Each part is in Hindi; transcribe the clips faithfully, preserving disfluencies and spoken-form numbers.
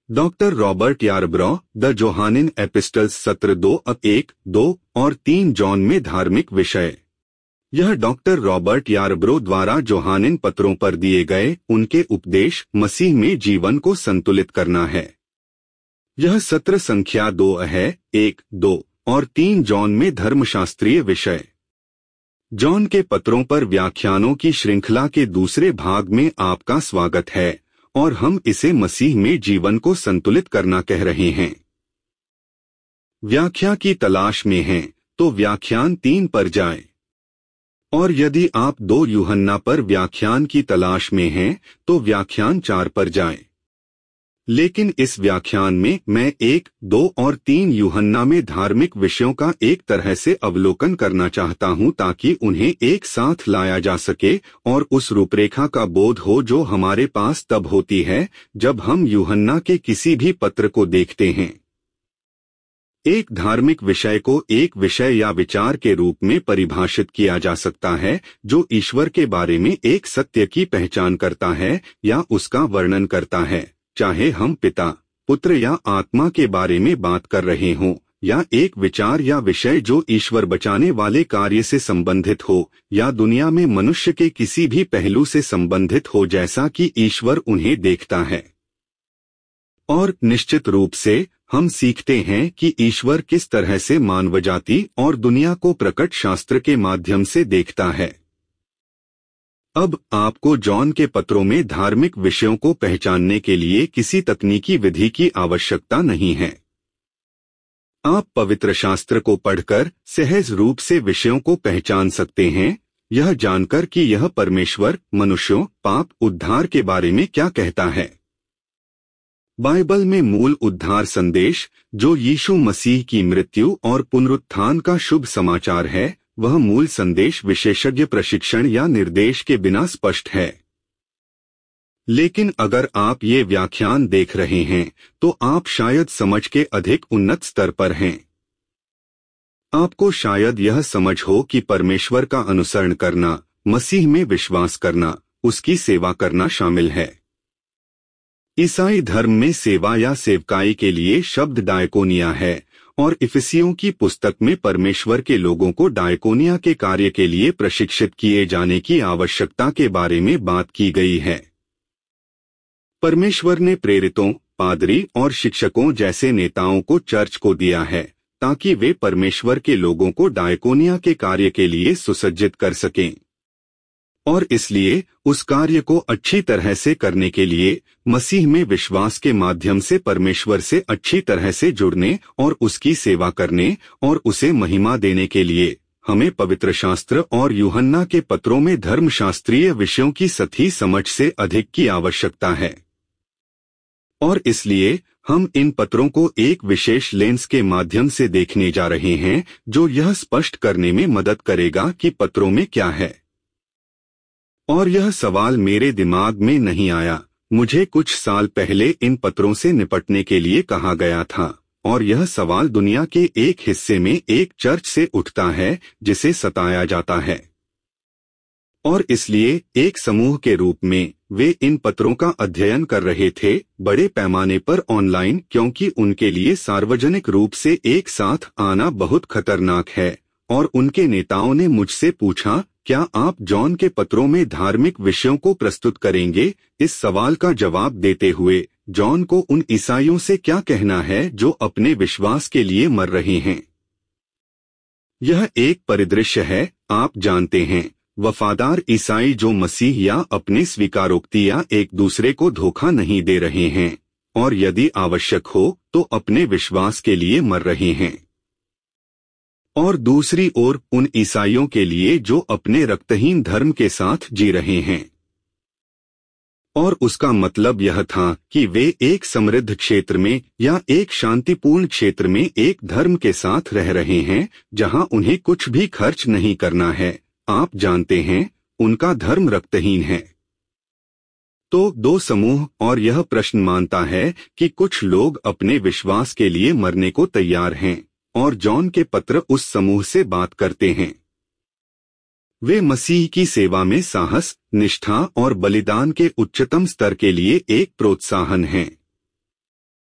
Doctor Robert Yarbrough, the Johannine epistles सत्र दो अब एक, दो और तीन जॉन में धार्मिक विषय। यह डॉक्टर रॉबर्ट यारब्रो द्वारा जोहानिन पत्रों पर दिए गए उनके उपदेश मसीह में जीवन को संतुलित करना है। यह सत्र संख्या दो है, एक, दो और तीन जॉन में धर्मशास्त्रीय विषय। जॉन के पत्रों पर व्याख्यानों की श्रृंखला के दूसरे भाग में आपका स्वागत है और हम इसे मसीह में जीवन को संतुलित करना कह रहे हैं। व्याख्या की तलाश में हैं, तो व्याख्यान तीन पर जाएं। और यदि आप दो यूहन्ना पर व्याख्यान की तलाश में हैं, तो व्याख्यान चार पर जाएं। लेकिन इस व्याख्यान में मैं एक, दो और तीन यूहन्ना में धार्मिक विषयों का एक तरह से अवलोकन करना चाहता हूं ताकि उन्हें एक साथ लाया जा सके और उस रूपरेखा का बोध हो जो हमारे पास तब होती है जब हम यूहन्ना के किसी भी पत्र को देखते हैं। एक धार्मिक विषय को एक विषय या विचार के रूप में परिभाषित किया जा सकता है जो ईश्वर के बारे में एक सत्य की पहचान करता है या उसका वर्णन करता है, चाहे हम पिता, पुत्र या आत्मा के बारे में बात कर रहे हों, या एक विचार या विषय जो ईश्वर बचाने वाले कार्य से संबंधित हो या दुनिया में मनुष्य के किसी भी पहलू से संबंधित हो जैसा कि ईश्वर उन्हें देखता है। और निश्चित रूप से हम सीखते हैं कि ईश्वर किस तरह से मानवजाति और दुनिया को प्रकट शास्त्र के माध्यम से देखता है। अब आपको जॉन के पत्रों में धार्मिक विषयों को पहचानने के लिए किसी तकनीकी विधि की आवश्यकता नहीं है। आप पवित्र शास्त्र को पढ़कर सहज रूप से विषयों को पहचान सकते हैं, यह जानकर कि यह परमेश्वर, मनुष्यों, पाप, उद्धार के बारे में क्या कहता है। बाइबल में मूल उद्धार संदेश, जो यीशु मसीह की मृत्यु और पुनरुत्थान का शुभ समाचार है, वह मूल संदेश विशेषज्ञ प्रशिक्षण या निर्देश के बिना स्पष्ट है। लेकिन अगर आप ये व्याख्यान देख रहे हैं, तो आप शायद समझ के अधिक उन्नत स्तर पर हैं। आपको शायद यह समझ हो कि परमेश्वर का अनुसरण करना, मसीह में विश्वास करना, उसकी सेवा करना शामिल है। ईसाई धर्म में सेवा या सेवकाई के लिए शब्द डायकोनिया है और इफिसियों की पुस्तक में परमेश्वर के लोगों को डायकोनिया के कार्य के लिए प्रशिक्षित किए जाने की आवश्यकता के बारे में बात की गई है। परमेश्वर ने प्रेरितों, पादरी और शिक्षकों जैसे नेताओं को चर्च को दिया है ताकि वे परमेश्वर के लोगों को डायकोनिया के कार्य के लिए सुसज्जित कर सकें। और इसलिए उस कार्य को अच्छी तरह से करने के लिए मसीह में विश्वास के माध्यम से परमेश्वर से अच्छी तरह से जुड़ने और उसकी सेवा करने और उसे महिमा देने के लिए हमें पवित्र शास्त्र और यूहन्ना के पत्रों में धर्मशास्त्रीय विषयों की सही समझ से अधिक की आवश्यकता है। और इसलिए हम इन पत्रों को एक विशेष लेंस के माध्यम से देखने जा रहे हैं जो यह स्पष्ट करने में मदद करेगा कि पत्रों में क्या है। और यह सवाल मेरे दिमाग में नहीं आया, मुझे कुछ साल पहले इन पत्रों से निपटने के लिए कहा गया था, और यह सवाल दुनिया के एक हिस्से में एक चर्च से उठता है जिसे सताया जाता है। और इसलिए एक समूह के रूप में वे इन पत्रों का अध्ययन कर रहे थे, बड़े पैमाने पर ऑनलाइन, क्योंकि उनके लिए सार्वजनिक रूप से एक साथ आना बहुत खतरनाक है। और उनके नेताओं ने मुझसे पूछा, क्या आप जॉन के पत्रों में धार्मिक विषयों को प्रस्तुत करेंगे? इस सवाल का जवाब देते हुए जॉन को उन ईसाइयों से क्या कहना है जो अपने विश्वास के लिए मर रहे हैं। यह एक परिदृश्य है, आप जानते हैं, वफादार ईसाई जो मसीह या अपने स्वीकारोक्ति या एक दूसरे को धोखा नहीं दे रहे हैं, और यदि आवश्यक हो तो अपने विश्वास के लिए मर रहे हैं। और दूसरी ओर उन ईसाइयों के लिए जो अपने रक्तहीन धर्म के साथ जी रहे हैं। और उसका मतलब यह था कि वे एक समृद्ध क्षेत्र में या एक शांतिपूर्ण क्षेत्र में एक धर्म के साथ रह रहे हैं जहां उन्हें कुछ भी खर्च नहीं करना है। आप जानते हैं, उनका धर्म रक्तहीन है। तो दो समूह, और यह प्रश्न मानता है कि कुछ लोग अपने विश्वास के लिए मरने को तैयार हैं, और जॉन के पत्र उस समूह से बात करते हैं। वे मसीह की सेवा में साहस, निष्ठा और बलिदान के उच्चतम स्तर के लिए एक प्रोत्साहन हैं।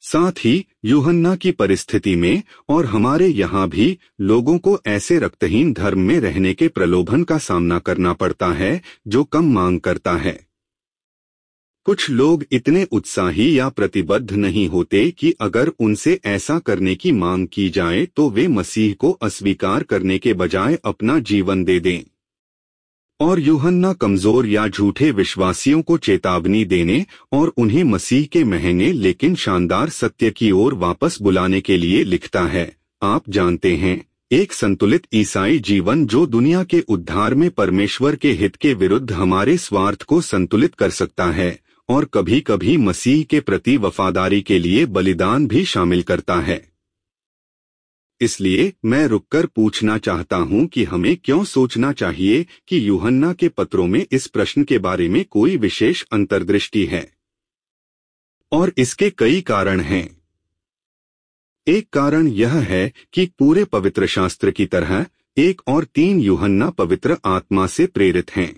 साथ ही यूहन्ना की परिस्थिति में और हमारे यहाँ भी लोगों को ऐसे रक्तहीन धर्म में रहने के प्रलोभन का सामना करना पड़ता है जो कम मांग करता है। कुछ लोग इतने उत्साही या प्रतिबद्ध नहीं होते कि अगर उनसे ऐसा करने की मांग की जाए तो वे मसीह को अस्वीकार करने के बजाय अपना जीवन दे दें। और यूहन्ना कमजोर या झूठे विश्वासियों को चेतावनी देने और उन्हें मसीह के महंगे लेकिन शानदार सत्य की ओर वापस बुलाने के लिए लिखता है। आप जानते हैं, एक संतुलित ईसाई जीवन जो दुनिया के उद्धार में परमेश्वर के हित के विरुद्ध हमारे स्वार्थ को संतुलित कर सकता है और कभी कभी मसीह के प्रति वफादारी के लिए बलिदान भी शामिल करता है। इसलिए मैं रुककर पूछना चाहता हूं कि हमें क्यों सोचना चाहिए कि यूहन्ना के पत्रों में इस प्रश्न के बारे में कोई विशेष अंतर्दृष्टि है। और इसके कई कारण हैं। एक कारण यह है कि पूरे पवित्र शास्त्र की तरह एक और तीन यूहन्ना पवित्र आत्मा से प्रेरित हैं।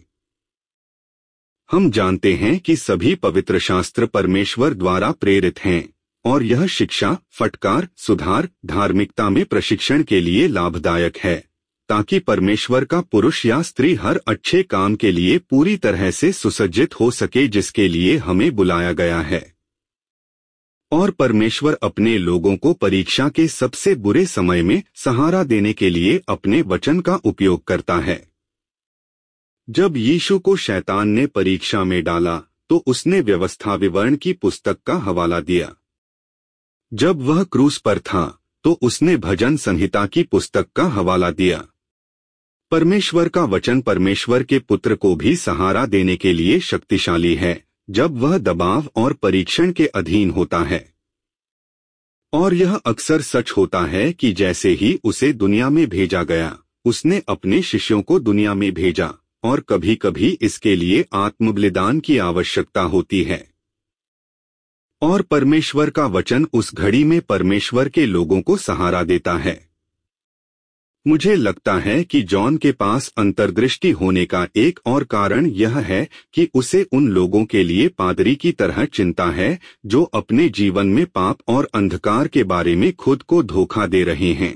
हम जानते हैं कि सभी पवित्र शास्त्र परमेश्वर द्वारा प्रेरित हैं और यह शिक्षा, फटकार, सुधार, धार्मिकता में प्रशिक्षण के लिए लाभदायक है ताकि परमेश्वर का पुरुष या स्त्री हर अच्छे काम के लिए पूरी तरह से सुसज्जित हो सके जिसके लिए हमें बुलाया गया है। और परमेश्वर अपने लोगों को परीक्षा के सबसे बुरे समय में सहारा देने के लिए अपने वचन का उपयोग करता है। जब यीशु को शैतान ने परीक्षा में डाला तो उसने व्यवस्था विवरण की पुस्तक का हवाला दिया। जब वह क्रूस पर था तो उसने भजन संहिता की पुस्तक का हवाला दिया। परमेश्वर का वचन परमेश्वर के पुत्र को भी सहारा देने के लिए शक्तिशाली है जब वह दबाव और परीक्षण के अधीन होता है। और यह अक्सर सच होता है कि जैसे ही उसे दुनिया में भेजा गया, उसने अपने शिष्यों को दुनिया में भेजा और कभी कभी इसके लिए आत्मबलिदान की आवश्यकता होती है। और परमेश्वर का वचन उस घड़ी में परमेश्वर के लोगों को सहारा देता है। मुझे लगता है कि जॉन के पास अंतर्दृष्टि होने का एक और कारण यह है कि उसे उन लोगों के लिए पादरी की तरह चिंता है जो अपने जीवन में पाप और अंधकार के बारे में खुद को धोखा दे रहे हैं।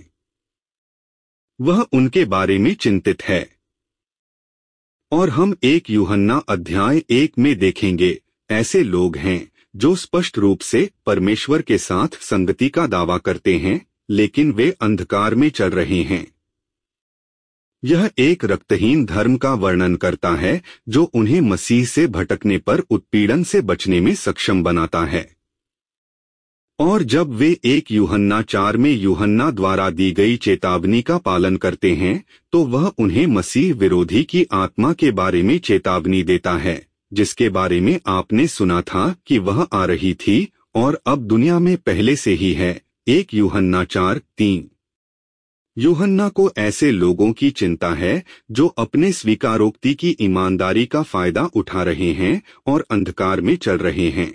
वह उनके बारे में चिंतित है। और हम एक यूहन्ना अध्याय एक में देखेंगे, ऐसे लोग हैं जो स्पष्ट रूप से परमेश्वर के साथ संगति का दावा करते हैं लेकिन वे अंधकार में चल रहे हैं। यह एक रक्तहीन धर्म का वर्णन करता है जो उन्हें मसीह से भटकने पर उत्पीड़न से बचने में सक्षम बनाता है। और जब वे एक यूहन्ना चार में यूहन्ना द्वारा दी गई चेतावनी का पालन करते हैं तो वह उन्हें मसीह विरोधी की आत्मा के बारे में चेतावनी देता है जिसके बारे में आपने सुना था कि वह आ रही थी और अब दुनिया में पहले से ही है। एक यूहन्ना चार तीन। यूहन्ना को ऐसे लोगों की चिंता है जो अपने स्वीकारोक्ति की ईमानदारी का फायदा उठा रहे हैं और अंधकार में चल रहे हैं,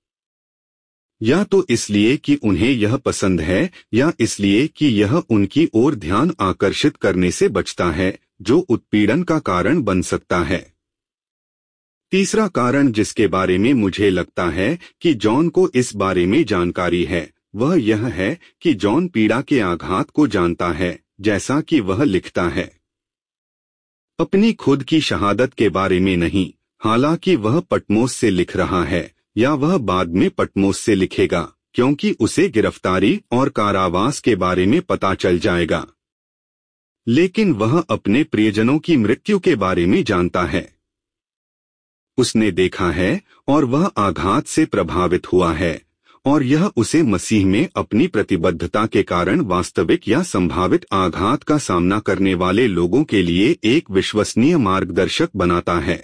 या तो इसलिए कि उन्हें यह पसंद है या इसलिए कि यह उनकी ओर ध्यान आकर्षित करने से बचता है जो उत्पीड़न का कारण बन सकता है। तीसरा कारण जिसके बारे में मुझे लगता है कि जॉन को इस बारे में जानकारी है वह यह है कि जॉन पीड़ा के आघात को जानता है, जैसा कि वह लिखता है। अपनी खुद की शहादत के बारे में नहीं, हालांकि वह पटमोस से लिख रहा है या वह बाद में पटमोस से लिखेगा क्योंकि उसे गिरफ्तारी और कारावास के बारे में पता चल जाएगा, लेकिन वह अपने प्रियजनों की मृत्यु के बारे में जानता है। उसने देखा है और वह आघात से प्रभावित हुआ है और यह उसे मसीह में अपनी प्रतिबद्धता के कारण वास्तविक या संभावित आघात का सामना करने वाले लोगों के लिए एक विश्वसनीय मार्गदर्शक बनाता है।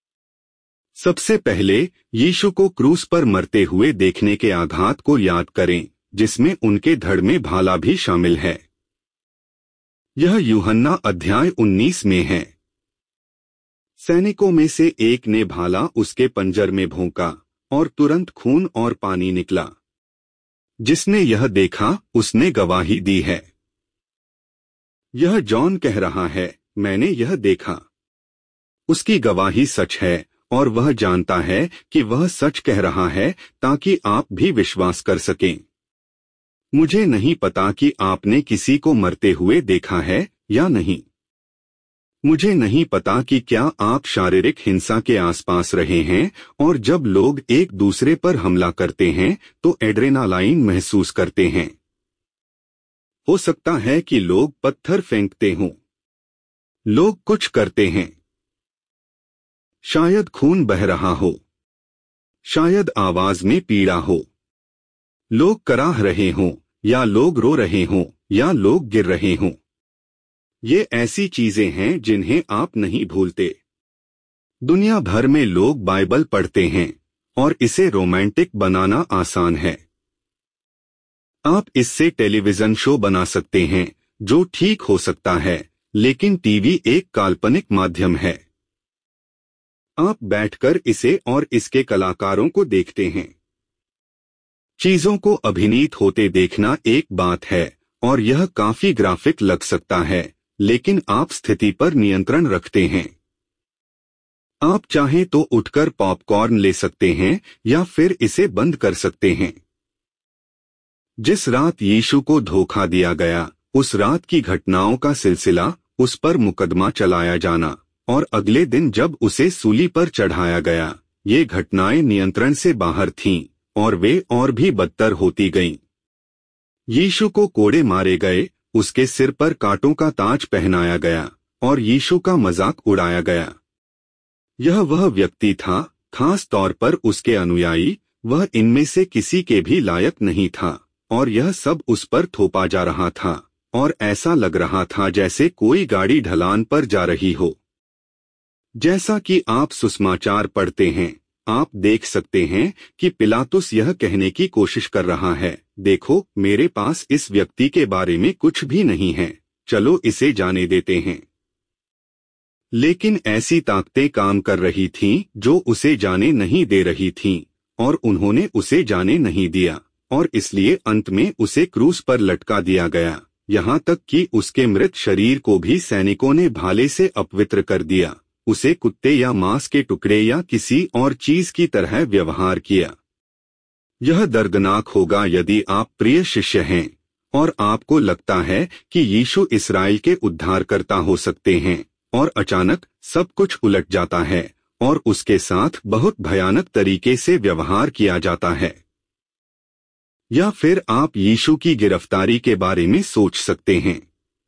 सबसे पहले यीशु को क्रूस पर मरते हुए देखने के आघात को याद करें जिसमें उनके धड़ में भाला भी शामिल है। यह यूहन्ना अध्याय उन्नीस में है। सैनिकों में से एक ने भाला उसके पंजर में भोंका और तुरंत खून और पानी निकला। जिसने यह देखा उसने गवाही दी है। यह जॉन कह रहा है, मैंने यह देखा। उसकी गवाही सच है और वह जानता है कि वह सच कह रहा है ताकि आप भी विश्वास कर सकें। मुझे नहीं पता कि आपने किसी को मरते हुए देखा है या नहीं। मुझे नहीं पता कि क्या आप शारीरिक हिंसा के आसपास रहे हैं और जब लोग एक दूसरे पर हमला करते हैं तो एड्रेनालाइन महसूस करते हैं। हो सकता है कि लोग पत्थर फेंकते हों, लोग कुछ करते हैं, शायद खून बह रहा हो, शायद आवाज में पीड़ा हो, लोग कराह रहे हों या लोग रो रहे हों या लोग गिर रहे हों। ये ऐसी चीजें हैं जिन्हें आप नहीं भूलते। दुनिया भर में लोग बाइबल पढ़ते हैं और इसे रोमांटिक बनाना आसान है। आप इससे टेलीविजन शो बना सकते हैं जो ठीक हो सकता है, लेकिन टीवी एक काल्पनिक माध्यम है। आप बैठकर इसे और इसके कलाकारों को देखते हैं। चीजों को अभिनीत होते देखना एक बात है और यह काफी ग्राफिक लग सकता है, लेकिन आप स्थिति पर नियंत्रण रखते हैं। आप चाहें तो उठकर पॉपकॉर्न ले सकते हैं या फिर इसे बंद कर सकते हैं। जिस रात यीशु को धोखा दिया गया, उस रात की घटनाओं का सिलसिला, उस पर मुकदमा चलाया जाना और अगले दिन जब उसे सूली पर चढ़ाया गया, ये घटनाएं नियंत्रण से बाहर थीं और वे और भी बदतर होती गईं। यीशु को कोड़े मारे गए, उसके सिर पर कांटों का ताज पहनाया गया और यीशु का मजाक उड़ाया गया। यह वह व्यक्ति था, खास तौर पर उसके अनुयायी, वह इनमें से किसी के भी लायक नहीं था और यह सब उस पर थोपा जा रहा था और ऐसा लग रहा था जैसे कोई गाड़ी ढलान पर जा रही हो। जैसा कि आप सुसमाचार पढ़ते हैं, आप देख सकते हैं कि पिलातुस यह कहने की कोशिश कर रहा है, देखो, मेरे पास इस व्यक्ति के बारे में कुछ भी नहीं है, चलो इसे जाने देते हैं। लेकिन ऐसी ताकतें काम कर रही थीं जो उसे जाने नहीं दे रही थीं और उन्होंने उसे जाने नहीं दिया और इसलिए अंत में उसे क्रूस पर लटका दिया गया, यहाँ तक कि उसके मृत शरीर को भी सैनिकों ने भाले से अपवित्र कर दिया, उसे कुत्ते या मांस के टुकड़े या किसी और चीज की तरह व्यवहार किया। यह दर्दनाक होगा यदि आप प्रिय शिष्य हैं और आपको लगता है कि यीशु इस्राएल के उद्धारकर्ता हो सकते हैं और अचानक सब कुछ उलट जाता है और उसके साथ बहुत भयानक तरीके से व्यवहार किया जाता है। या फिर आप यीशु की गिरफ्तारी के बारे में सोच सकते हैं।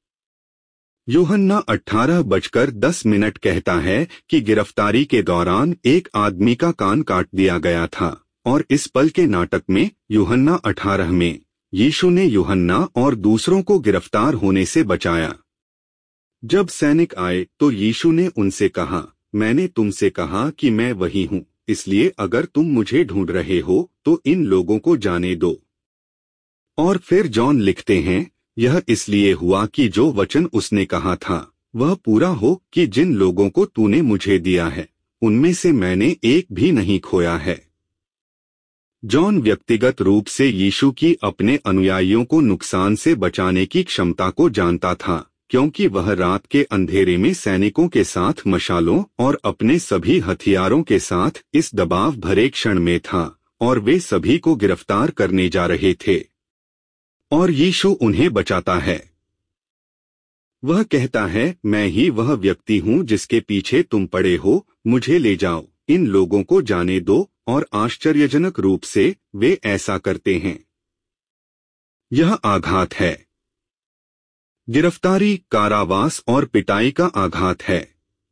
यूहन्ना अठारह बजकर दस मिनट कहता है कि गिरफ्तारी के दौरान एक आदमी का कान काट दिया गया था और इस पल के नाटक में यूहन्ना अठारह में यीशु ने यूहन्ना और दूसरों को गिरफ्तार होने से बचाया। जब सैनिक आए तो यीशु ने उनसे कहा, मैंने तुमसे कहा कि मैं वही हूँ, इसलिए अगर तुम मुझे ढूंढ रहे हो तो इन लोगों को जाने दो। और फिर जॉन लिखते हैं, यह इसलिए हुआ कि जो वचन उसने कहा था वह पूरा हो कि जिन लोगों को तूने मुझे दिया है उनमें से मैंने एक भी नहीं खोया है। जॉन व्यक्तिगत रूप से यीशु की अपने अनुयायियों को नुकसान से बचाने की क्षमता को जानता था, क्योंकि वह रात के अंधेरे में सैनिकों के साथ मशालों और अपने सभी हथियारों के साथ इस दबाव भरे क्षण में था और वे सभी को गिरफ्तार करने जा रहे थे और यीशु उन्हें बचाता है। वह कहता है, मैं ही वह व्यक्ति हूँ जिसके पीछे तुम पड़े हो, मुझे ले जाओ, इन लोगों को जाने दो, और आश्चर्यजनक रूप से वे ऐसा करते हैं। यह आघात है। गिरफ्तारी, कारावास और पिटाई का आघात है।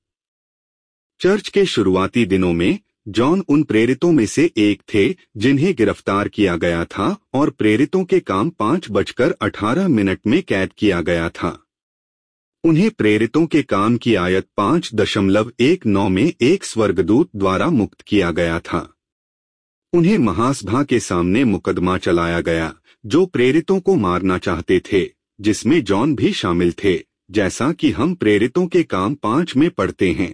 चर्च के शुरुआती दिनों में जॉन उन प्रेरितों में से एक थे जिन्हें गिरफ्तार किया गया था और प्रेरितों के काम पाँच बजकर अठारह मिनट में कैद किया गया था। उन्हें प्रेरितों के काम की आयत पाँच दशमलव एक नौ में एक स्वर्गदूत द्वारा मुक्त किया गया था। उन्हें महासभा के सामने मुकदमा चलाया गया जो प्रेरितों को मारना चाहते थे, जिसमें जॉन भी शामिल थे, जैसा कि हम प्रेरितों के काम पाँच में पढ़ते हैं।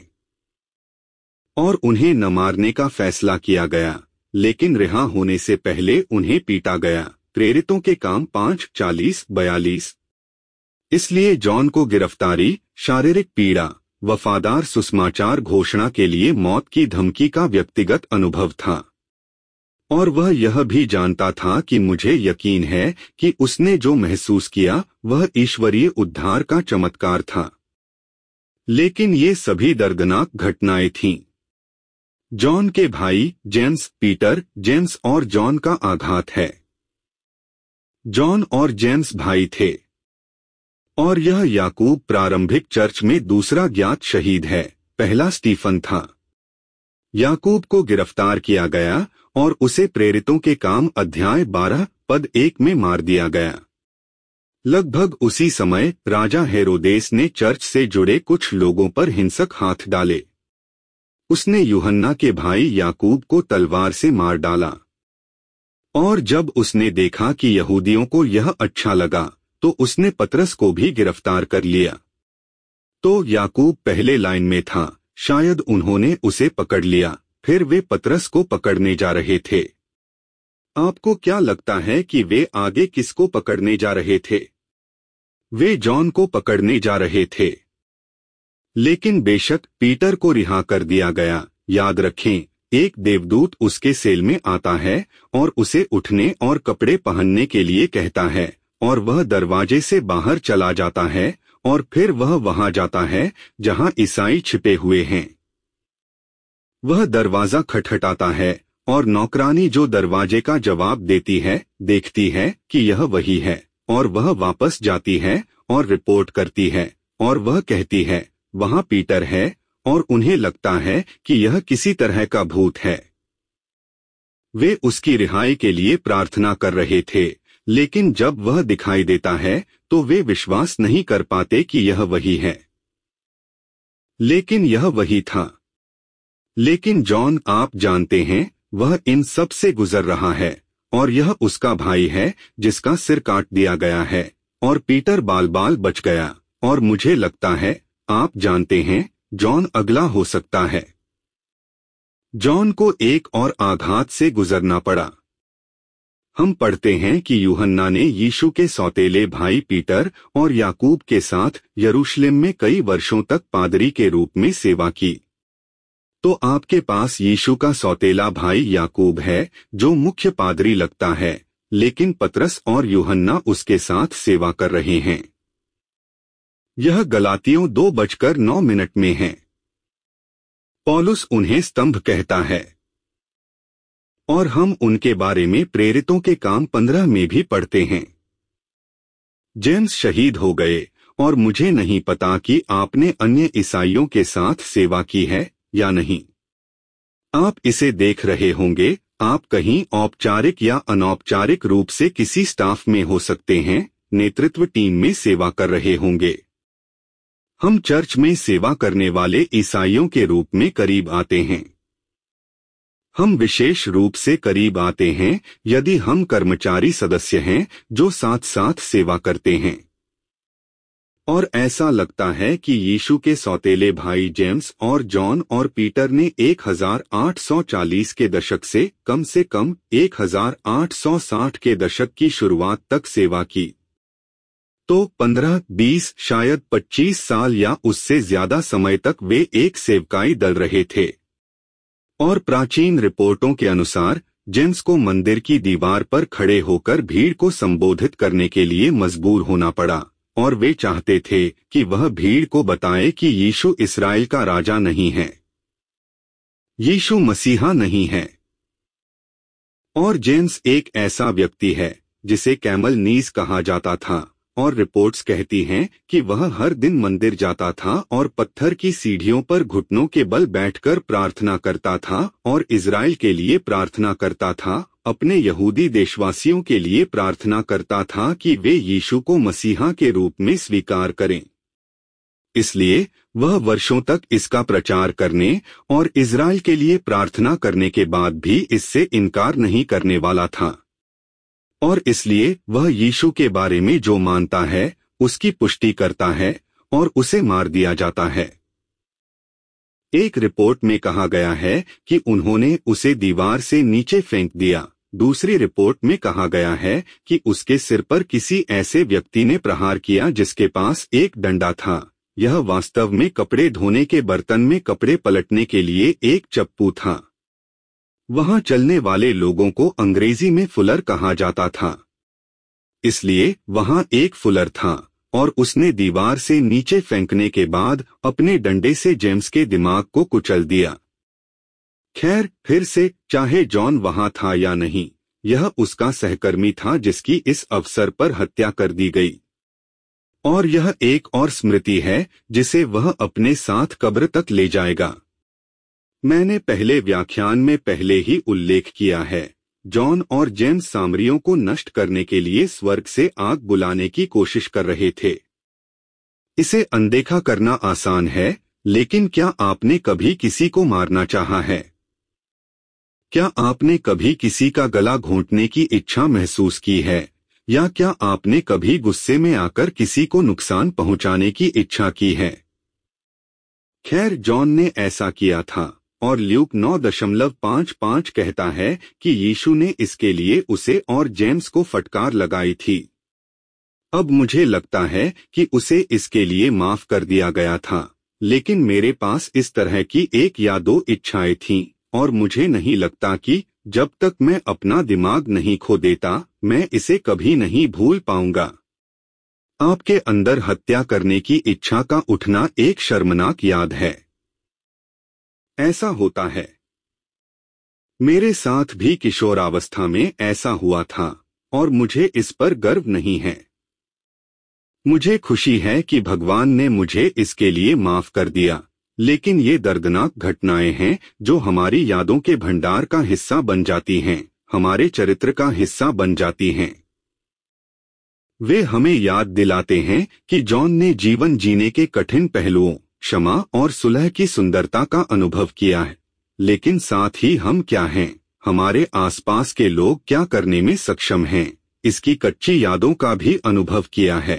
और उन्हें न मारने का फैसला किया गया, लेकिन रिहा होने से पहले उन्हें पीटा गया। प्रेरितों के काम पाँच चालीस बयालीस। इसलिए जॉन को गिरफ्तारी, शारीरिक पीड़ा, वफादार सुसमाचार घोषणा के लिए मौत की धमकी का व्यक्तिगत अनुभव था, और वह यह भी जानता था कि मुझे यकीन है कि उसने जो महसूस किया वह ईश्वरीय उद्धार का चमत्कार था। लेकिन ये सभी दर्दनाक घटनाएं थीं। जॉन के भाई जेम्स, पीटर, जेम्स और जॉन का आघात है। जॉन और जेम्स भाई थे, और यह याकूब प्रारंभिक चर्च में दूसरा ज्ञात शहीद है। पहला स्टीफन था। याकूब को गिरफ्तार किया गया और उसे प्रेरितों के काम अध्याय बारह पद एक में मार दिया गया। लगभग उसी समय राजा हेरोदेस ने चर्च से जुड़े कुछ लोगों पर हिंसक हाथ डाले। उसने यूहन्ना के भाई याकूब को तलवार से मार डाला, और जब उसने देखा कि यहूदियों को यह अच्छा लगा तो उसने पतरस को भी गिरफ्तार कर लिया। तो याकूब पहले लाइन में था, शायद उन्होंने उसे पकड़ लिया, फिर वे पतरस को पकड़ने जा रहे थे। आपको क्या लगता है कि वे आगे किसको पकड़ने जा रहे थे? वे जॉन को पकड़ने जा रहे थे। लेकिन बेशक पीटर को रिहा कर दिया गया। याद रखें, एक देवदूत उसके सेल में आता है और उसे उठने और कपड़े पहनने के लिए कहता है, और वह दरवाजे से बाहर चला जाता है, और फिर वह वहां जाता है जहां ईसाई छिपे हुए हैं। वह दरवाजा खटखटाता है, और नौकरानी जो दरवाजे का जवाब देती है देखती है कि यह वही है, और वह वापस जाती है और रिपोर्ट करती है, और वह कहती है, वहां पीटर है, और उन्हें लगता है कि यह किसी तरह का भूत है। वे उसकी रिहाई के लिए प्रार्थना कर रहे थे, लेकिन जब वह दिखाई देता है तो वे विश्वास नहीं कर पाते कि यह वही है। लेकिन यह वही था। लेकिन जॉन, आप जानते हैं, वह इन सब से गुजर रहा है, और यह उसका भाई है जिसका सिर काट दिया गया है, और पीटर बाल बाल बच गया, और मुझे लगता है, आप जानते हैं, जॉन अगला हो सकता है। जॉन को एक और आघात से गुजरना पड़ा। हम पढ़ते हैं कि यूहन्ना ने यीशु के सौतेले भाई पीटर और याकूब के साथ यरूशलेम में कई वर्षों तक पादरी के रूप में सेवा की। तो आपके पास यीशु का सौतेला भाई याकूब है जो मुख्य पादरी लगता है, लेकिन पतरस और यूहन्ना उसके साथ सेवा कर रहे हैं। यह गलातियों दो बजकर नौ मिनट में है। पौलुस उन्हें स्तंभ कहता है, और हम उनके बारे में प्रेरितों के काम पंद्रह में भी पढ़ते हैं। जेम्स शहीद हो गए, और मुझे नहीं पता कि आपने अन्य ईसाइयों के साथ सेवा की है या नहीं। आप इसे देख रहे होंगे, आप कहीं औपचारिक या अनौपचारिक रूप से किसी स्टाफ में हो सकते हैं, नेतृत्व टीम में सेवा कर रहे होंगे। हम चर्च में सेवा करने वाले ईसाइयों के रूप में करीब आते हैं। हम विशेष रूप से करीब आते हैं यदि हम कर्मचारी सदस्य हैं जो साथ साथ सेवा करते हैं। और ऐसा लगता है कि यीशु के सौतेले भाई जेम्स और जॉन और पीटर ने एक हज़ार आठ सौ चालीस के दशक से कम से कम एक हज़ार आठ सौ साठ के दशक की शुरुआत तक सेवा की। तो पंद्रह, बीस, शायद पच्चीस साल या उससे ज्यादा समय तक वे एक सेवकाई दल रहे थे। और प्राचीन रिपोर्टों के अनुसार जेम्स को मंदिर की दीवार पर खड़े होकर भीड़ को संबोधित करने के लिए मजबूर होना पड़ा, और वे चाहते थे कि वह भीड़ को बताए कि यीशु इस्राएल का राजा नहीं है, यीशु मसीहा नहीं है। और जेम्स एक ऐसा व्यक्ति है जिसे कैमल नीज कहा जाता था, और रिपोर्ट्स कहती हैं कि वह हर दिन मंदिर जाता था और पत्थर की सीढ़ियों पर घुटनों के बल बैठकर प्रार्थना करता था और इजराइल के लिए प्रार्थना करता था, अपने यहूदी देशवासियों के लिए प्रार्थना करता था कि वे यीशु को मसीहा के रूप में स्वीकार करें। इसलिए वह वर्षों तक इसका प्रचार करने और इजराइल के लिए प्रार्थना करने के बाद भी इससे इनकार नहीं करने वाला था। और इसलिए वह यीशु के बारे में जो मानता है उसकी पुष्टि करता है, और उसे मार दिया जाता है। एक रिपोर्ट में कहा गया है कि उन्होंने उसे दीवार से नीचे फेंक दिया। दूसरी रिपोर्ट में कहा गया है कि उसके सिर पर किसी ऐसे व्यक्ति ने प्रहार किया जिसके पास एक डंडा था, यह वास्तव में कपड़े धोने के बर्तन में कपड़े पलटने के लिए एक चप्पू था। वहां चलने वाले लोगों को अंग्रेजी में फुलर कहा जाता था। इसलिए वहां एक फुलर था और उसने दीवार से नीचे फेंकने के बाद अपने डंडे से जेम्स के दिमाग को कुचल दिया। खैर, फिर से, चाहे जॉन वहां था या नहीं, यह उसका सहकर्मी था जिसकी इस अवसर पर हत्या कर दी गई। और यह एक और स्मृति है जिसे वह अपने साथ कब्र तक ले जाएगा। मैंने पहले व्याख्यान में पहले ही उल्लेख किया है, जॉन और जेम्स सामरियों को नष्ट करने के लिए स्वर्ग से आग बुलाने की कोशिश कर रहे थे। इसे अनदेखा करना आसान है, लेकिन क्या आपने कभी किसी को मारना चाहा है? क्या आपने कभी किसी का गला घोंटने की इच्छा महसूस की है, या क्या आपने कभी गुस्से में आकर किसी को नुकसान पहुंचाने की इच्छा की है? खैर, जॉन ने ऐसा किया था, और ल्यूक नौ दशमलव पाँच पाँच कहता है कि यीशु ने इसके लिए उसे और जेम्स को फटकार लगाई थी। अब मुझे लगता है कि उसे इसके लिए माफ कर दिया गया था, लेकिन मेरे पास इस तरह की एक या दो इच्छाएं थीं, और मुझे नहीं लगता कि जब तक मैं अपना दिमाग नहीं खो देता, मैं इसे कभी नहीं भूल पाऊंगा। आपके अंदर हत्या करने की इच्छा का उठना एक शर्मनाक याद है। ऐसा होता है। मेरे साथ भी किशोरावस्था में ऐसा हुआ था, और मुझे इस पर गर्व नहीं है। मुझे खुशी है कि भगवान ने मुझे इसके लिए माफ कर दिया, लेकिन ये दर्दनाक घटनाएं हैं जो हमारी यादों के भंडार का हिस्सा बन जाती हैं, हमारे चरित्र का हिस्सा बन जाती हैं। वे हमें याद दिलाते हैं कि जॉन ने जीवन जीने के कठिन पहलुओं, क्षमा और सुलह की सुंदरता का अनुभव किया है, लेकिन साथ ही हम क्या हैं, हमारे आसपास के लोग क्या करने में सक्षम हैं, इसकी कच्ची यादों का भी अनुभव किया है।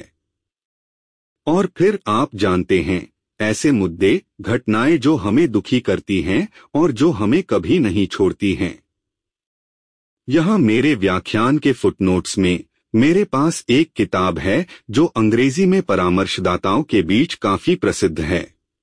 और फिर आप जानते हैं, ऐसे मुद्दे, घटनाएं जो हमें दुखी करती हैं और जो हमें कभी नहीं छोड़ती हैं। यहाँ मेरे व्याख्यान के फुटनोट्स में मेरे पास एक किताब है जो अंग्रेजी में परामर्शदाताओं के बीच काफी प्रसिद्ध है।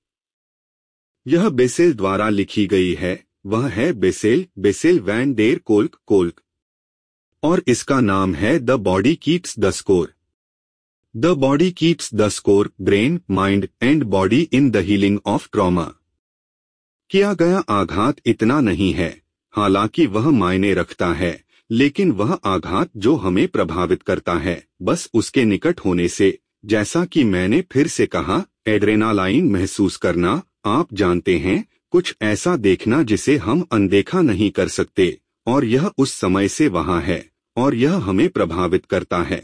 यह बेसेल द्वारा लिखी गई है, वह है Bessel Bessel van der Kolk Kolk, और इसका नाम है the body keeps the score. The body keeps the score, brain, mind and body in the healing of trauma. किया गया आघात इतना नहीं है, हालांकि वह मायने रखता है, लेकिन वह आघात जो हमें प्रभावित करता है, बस उसके निकट होने से, जैसा कि मैंने फिर से कहा, एड्रेनालाइन महसूस करना, आप जानते हैं, कुछ ऐसा देखना जिसे हम अनदेखा नहीं कर सकते, और यह उस समय से वहां है, और यह हमें प्रभावित करता है।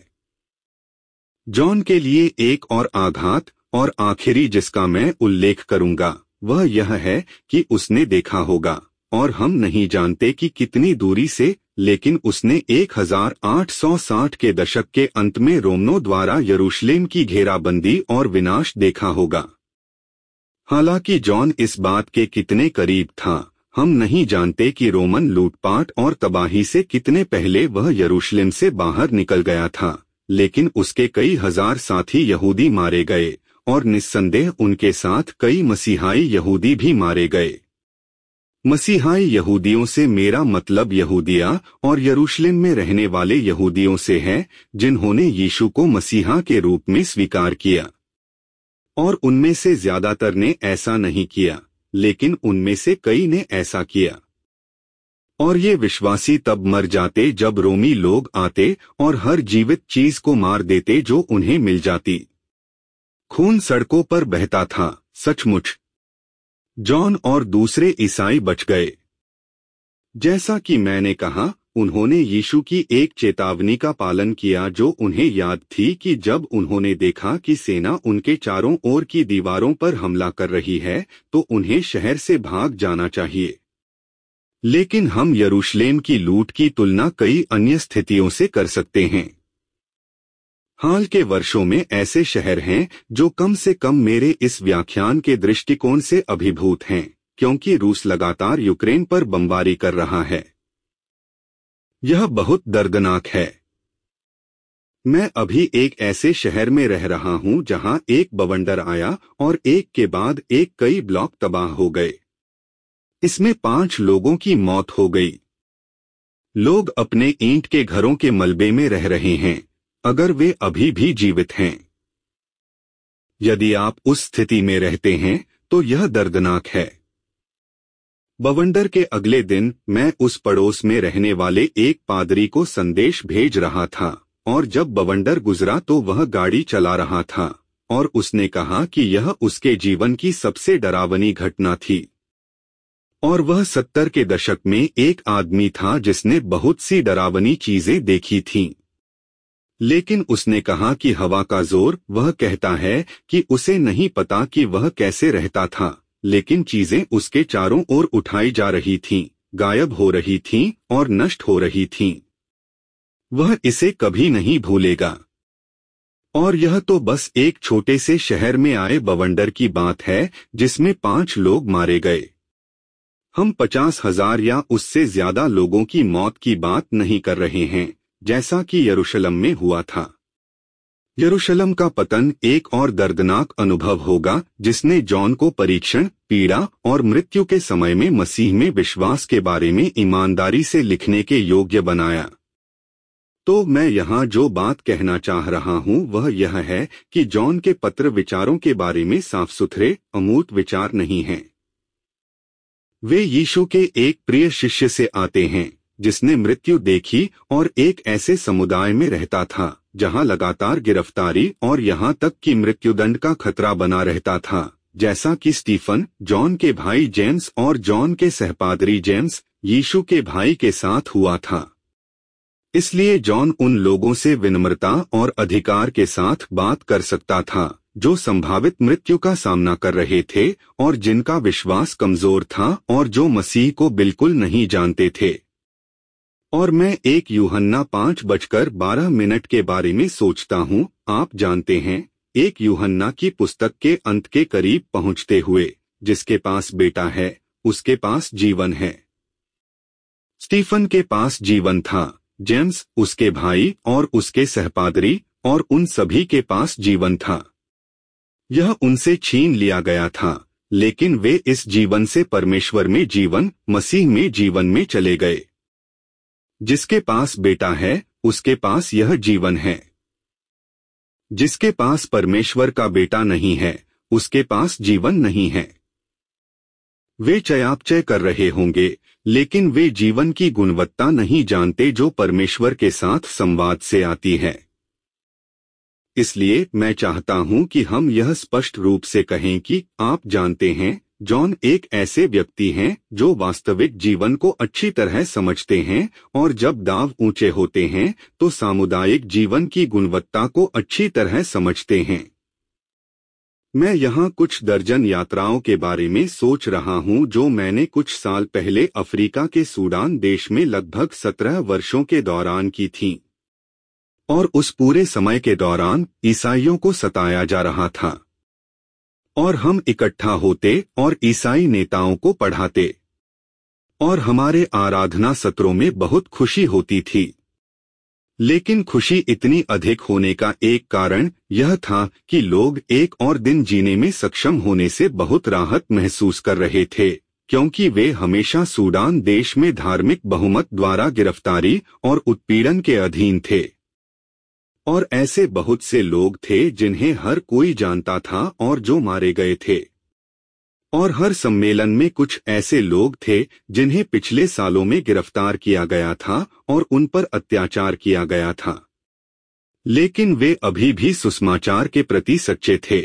जॉन के लिए एक और आघात, और आखिरी जिसका मैं उल्लेख करूंगा, वह यह है कि उसने देखा होगा, और हम नहीं जानते कि कितनी दूरी से, लेकिन उसने एक हज़ार आठ सौ साठ के दशक के अंत में रोमनों द्वारा यरूशलेम की घेराबंदी और विनाश देखा होगा। हालांकि जॉन इस बात के कितने करीब था, हम नहीं जानते कि रोमन लूटपाट और तबाही से कितने पहले वह यरूशलेम से बाहर निकल गया था, लेकिन उसके कई हजार साथी यहूदी मारे गए, और निस्संदेह उनके साथ कई मसीहाई यहूदी भी मारे गए। मसीहाई यहूदियों से मेरा मतलब यहूदिया और यरूशलेम में रहने वाले यहूदियों से है, जिन्होंने यीशु को मसीहा के रूप में स्वीकार किया। और उनमें से ज्यादातर ने ऐसा नहीं किया, लेकिन उनमें से कई ने ऐसा किया। और ये विश्वासी तब मर जाते जब रोमी लोग आते और हर जीवित चीज को मार देते जो उन्हें मिल जाती। खून सड़कों पर बहता था, सचमुच। जॉन और दूसरे ईसाई बच गए। जैसा कि मैंने कहा, उन्होंने यीशु की एक चेतावनी का पालन किया जो उन्हें याद थी कि जब उन्होंने देखा कि सेना उनके चारों ओर की दीवारों पर हमला कर रही है, तो उन्हें शहर से भाग जाना चाहिए। लेकिन हम यरूशलेम की लूट की तुलना कई अन्य स्थितियों से कर सकते हैं। हाल के वर्षों में ऐसे शहर हैं जो कम से कम मेरे इस व्याख्यान के दृष्टिकोण से अभिभूत हैं, क्योंकि रूस लगातार यूक्रेन पर बमबारी कर रहा है। यह बहुत दर्दनाक है। मैं अभी एक ऐसे शहर में रह रहा हूं जहां एक बवंडर आया और एक के बाद एक कई ब्लॉक तबाह हो गए। इसमें पांच लोगों की मौत हो गई। लोग अपने ईंट के घरों के मलबे में रह रहे हैं, अगर वे अभी भी जीवित हैं। यदि आप उस स्थिति में रहते हैं तो यह दर्दनाक है। बवंडर के अगले दिन मैं उस पड़ोस में रहने वाले एक पादरी को संदेश भेज रहा था, और जब बवंडर गुजरा तो वह गाड़ी चला रहा था और उसने कहा कि यह उसके जीवन की सबसे डरावनी घटना थी। और वह सत्तर के दशक में एक आदमी था जिसने बहुत सी डरावनी चीजें देखी थीं। लेकिन उसने कहा कि हवा का जोर, वह कहता है कि उसे नहीं पता कि वह कैसे रहता था, लेकिन चीजें उसके चारों ओर उठाई जा रही थीं, गायब हो रही थीं और नष्ट हो रही थीं। वह इसे कभी नहीं भूलेगा। और यह तो बस एक छोटे से शहर में आए बवंडर की बात है जिसमें पांच लोग मारे गए। हम पचास हजार या उससे ज्यादा लोगों की मौत की बात नहीं कर रहे हैं, जैसा कि यरूशलेम में हुआ था। यरूशलेम का पतन एक और दर्दनाक अनुभव होगा जिसने जॉन को परीक्षण, पीड़ा और मृत्यु के समय में मसीह में विश्वास के बारे में ईमानदारी से लिखने के योग्य बनाया। तो मैं यहाँ जो बात कहना चाह रहा हूँ वह यह है कि जॉन के पत्र विचारों के बारे में साफ सुथरे, अमूर्त विचार नहीं हैं। वे यीशु के एक प्रिय शिष्य से आते हैं जिसने मृत्यु देखी और एक ऐसे समुदाय में रहता था जहां लगातार गिरफ्तारी और यहां तक कि मृत्युदंड का खतरा बना रहता था, जैसा कि स्टीफन, जॉन के भाई जेम्स और जॉन के सहपादरी जेम्स, यीशु के भाई के साथ हुआ था। इसलिए जॉन उन लोगों से विनम्रता और अधिकार के साथ बात कर सकता था जो संभावित मृत्यु का सामना कर रहे थे और जिनका विश्वास कमजोर था और जो मसीह को बिल्कुल नहीं जानते थे। और मैं एक यूहन्ना पाँच बजकर बारह मिनट के बारे में सोचता हूँ। आप जानते हैं, एक यूहन्ना की पुस्तक के अंत के करीब पहुँचते हुए, जिसके पास बेटा है उसके पास जीवन है। स्टीफन के पास जीवन था, जेम्स, उसके भाई और उसके सहपादरी और उन सभी के पास जीवन था। यह उनसे छीन लिया गया था, लेकिन वे इस जीवन से परमेश्वर में जीवन, मसीह में जीवन में चले गए। जिसके पास बेटा है उसके पास यह जीवन है। जिसके पास परमेश्वर का बेटा नहीं है उसके पास जीवन नहीं है। वे चयापचय कर रहे होंगे, लेकिन वे जीवन की गुणवत्ता नहीं जानते जो परमेश्वर के साथ संवाद से आती है। इसलिए मैं चाहता हूं कि हम यह स्पष्ट रूप से कहें कि आप जानते हैं, जॉन एक ऐसे व्यक्ति हैं जो वास्तविक जीवन को अच्छी तरह समझते हैं और जब दाव ऊंचे होते हैं तो सामुदायिक जीवन की गुणवत्ता को अच्छी तरह समझते हैं। मैं यहाँ कुछ दर्जन यात्राओं के बारे में सोच रहा हूँ जो मैंने कुछ साल पहले अफ्रीका के सूडान देश में लगभग सत्रह वर्षों के दौरान की थीं। और उस पूरे समय के दौरान ईसाइयों को सताया जा रहा था और हम इकट्ठा होते और ईसाई नेताओं को पढ़ाते और हमारे आराधना सत्रों में बहुत खुशी होती थी। लेकिन खुशी इतनी अधिक होने का एक कारण यह था कि लोग एक और दिन जीने में सक्षम होने से बहुत राहत महसूस कर रहे थे, क्योंकि वे हमेशा सूडान देश में धार्मिक बहुमत द्वारा गिरफ्तारी और उत्पीड़न के अधीन थे। और ऐसे बहुत से लोग थे जिन्हें हर कोई जानता था और जो मारे गए थे। और हर सम्मेलन में कुछ ऐसे लोग थे जिन्हें पिछले सालों में गिरफ्तार किया गया था और उन पर अत्याचार किया गया था, लेकिन वे अभी भी सुसमाचार के प्रति सच्चे थे।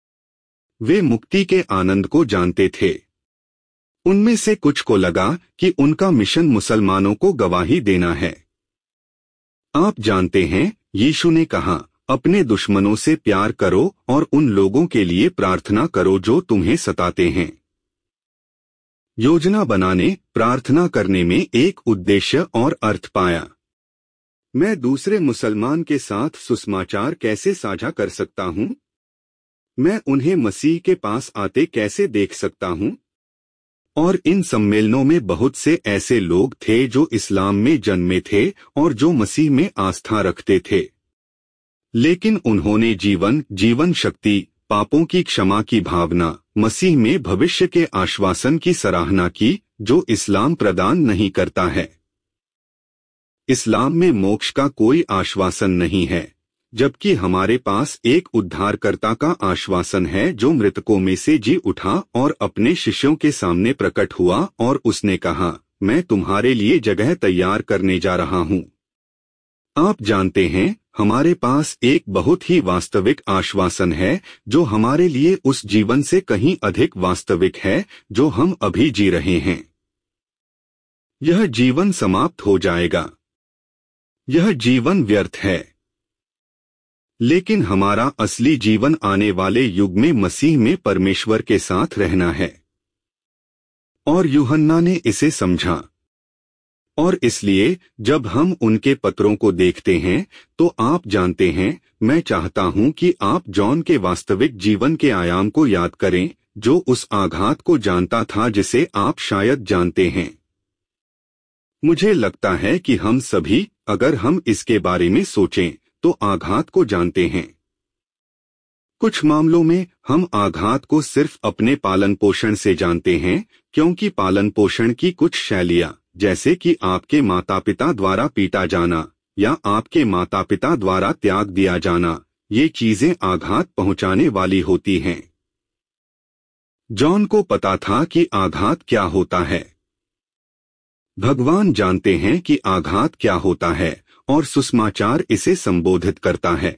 वे मुक्ति के आनंद को जानते थे। उनमें से कुछ को लगा कि उनका मिशन मुसलमानों को गवाही देना है। आप जानते हैं, यीशु ने कहा, अपने दुश्मनों से प्यार करो और उन लोगों के लिए प्रार्थना करो जो तुम्हें सताते हैं। योजना बनाने, प्रार्थना करने में एक उद्देश्य और अर्थ पाया। मैं दूसरे मुसलमान के साथ सुसमाचार कैसे साझा कर सकता हूं? मैं उन्हें मसीह के पास आते कैसे देख सकता हूं? और इन सम्मेलनों में बहुत से ऐसे लोग थे जो इस्लाम में जन्मे थे और जो मसीह में आस्था रखते थे। लेकिन उन्होंने जीवन जीवन शक्ति पापों की क्षमा की भावना मसीह में भविष्य के आश्वासन की सराहना की, जो इस्लाम प्रदान नहीं करता है। इस्लाम में मोक्ष का कोई आश्वासन नहीं है, जबकि हमारे पास एक उद्धारकर्ता का आश्वासन है जो मृतकों में से जी उठा और अपने शिष्यों के सामने प्रकट हुआ और उसने कहा, मैं तुम्हारे लिए जगह तैयार करने जा रहा हूँ। आप जानते हैं, हमारे पास एक बहुत ही वास्तविक आश्वासन है जो हमारे लिए उस जीवन से कहीं अधिक वास्तविक है जो हम अभी जी रहे हैं। यह जीवन समाप्त हो जाएगा, यह जीवन व्यर्थ है, लेकिन हमारा असली जीवन आने वाले युग में मसीह में परमेश्वर के साथ रहना है। और यूहन्ना ने इसे समझा, और इसलिए जब हम उनके पत्रों को देखते हैं तो आप जानते हैं, मैं चाहता हूं कि आप जॉन के वास्तविक जीवन के आयाम को याद करें, जो उस आघात को जानता था जिसे आप शायद जानते हैं। मुझे लगता है कि हम सभी, अगर हम इसके बारे में सोचें, तो आघात को जानते हैं। कुछ मामलों में हम आघात को सिर्फ अपने पालन पोषण से जानते हैं, क्योंकि पालन पोषण की कुछ शैलियां, जैसे कि आपके माता पिता द्वारा पीटा जाना या आपके माता पिता द्वारा त्याग दिया जाना, ये चीजें आघात पहुंचाने वाली होती हैं। जॉन को पता था कि आघात क्या होता है। भगवान जानते हैं कि आघात क्या होता है और सुसमाचार इसे संबोधित करता है।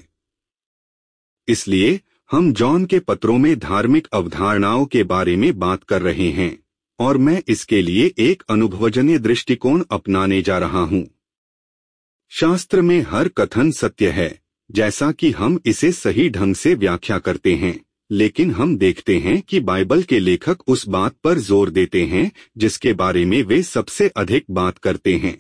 इसलिए हम जॉन के पत्रों में धार्मिक अवधारणाओं के बारे में बात कर रहे हैं, और मैं इसके लिए एक अनुभवजन्य दृष्टिकोण अपनाने जा रहा हूं। शास्त्र में हर कथन सत्य है, जैसा कि हम इसे सही ढंग से व्याख्या करते हैं, लेकिन हम देखते हैं कि बाइबल के लेखक उस बात पर जोर देते हैं जिसके बारे में वे सबसे अधिक बात करते हैं।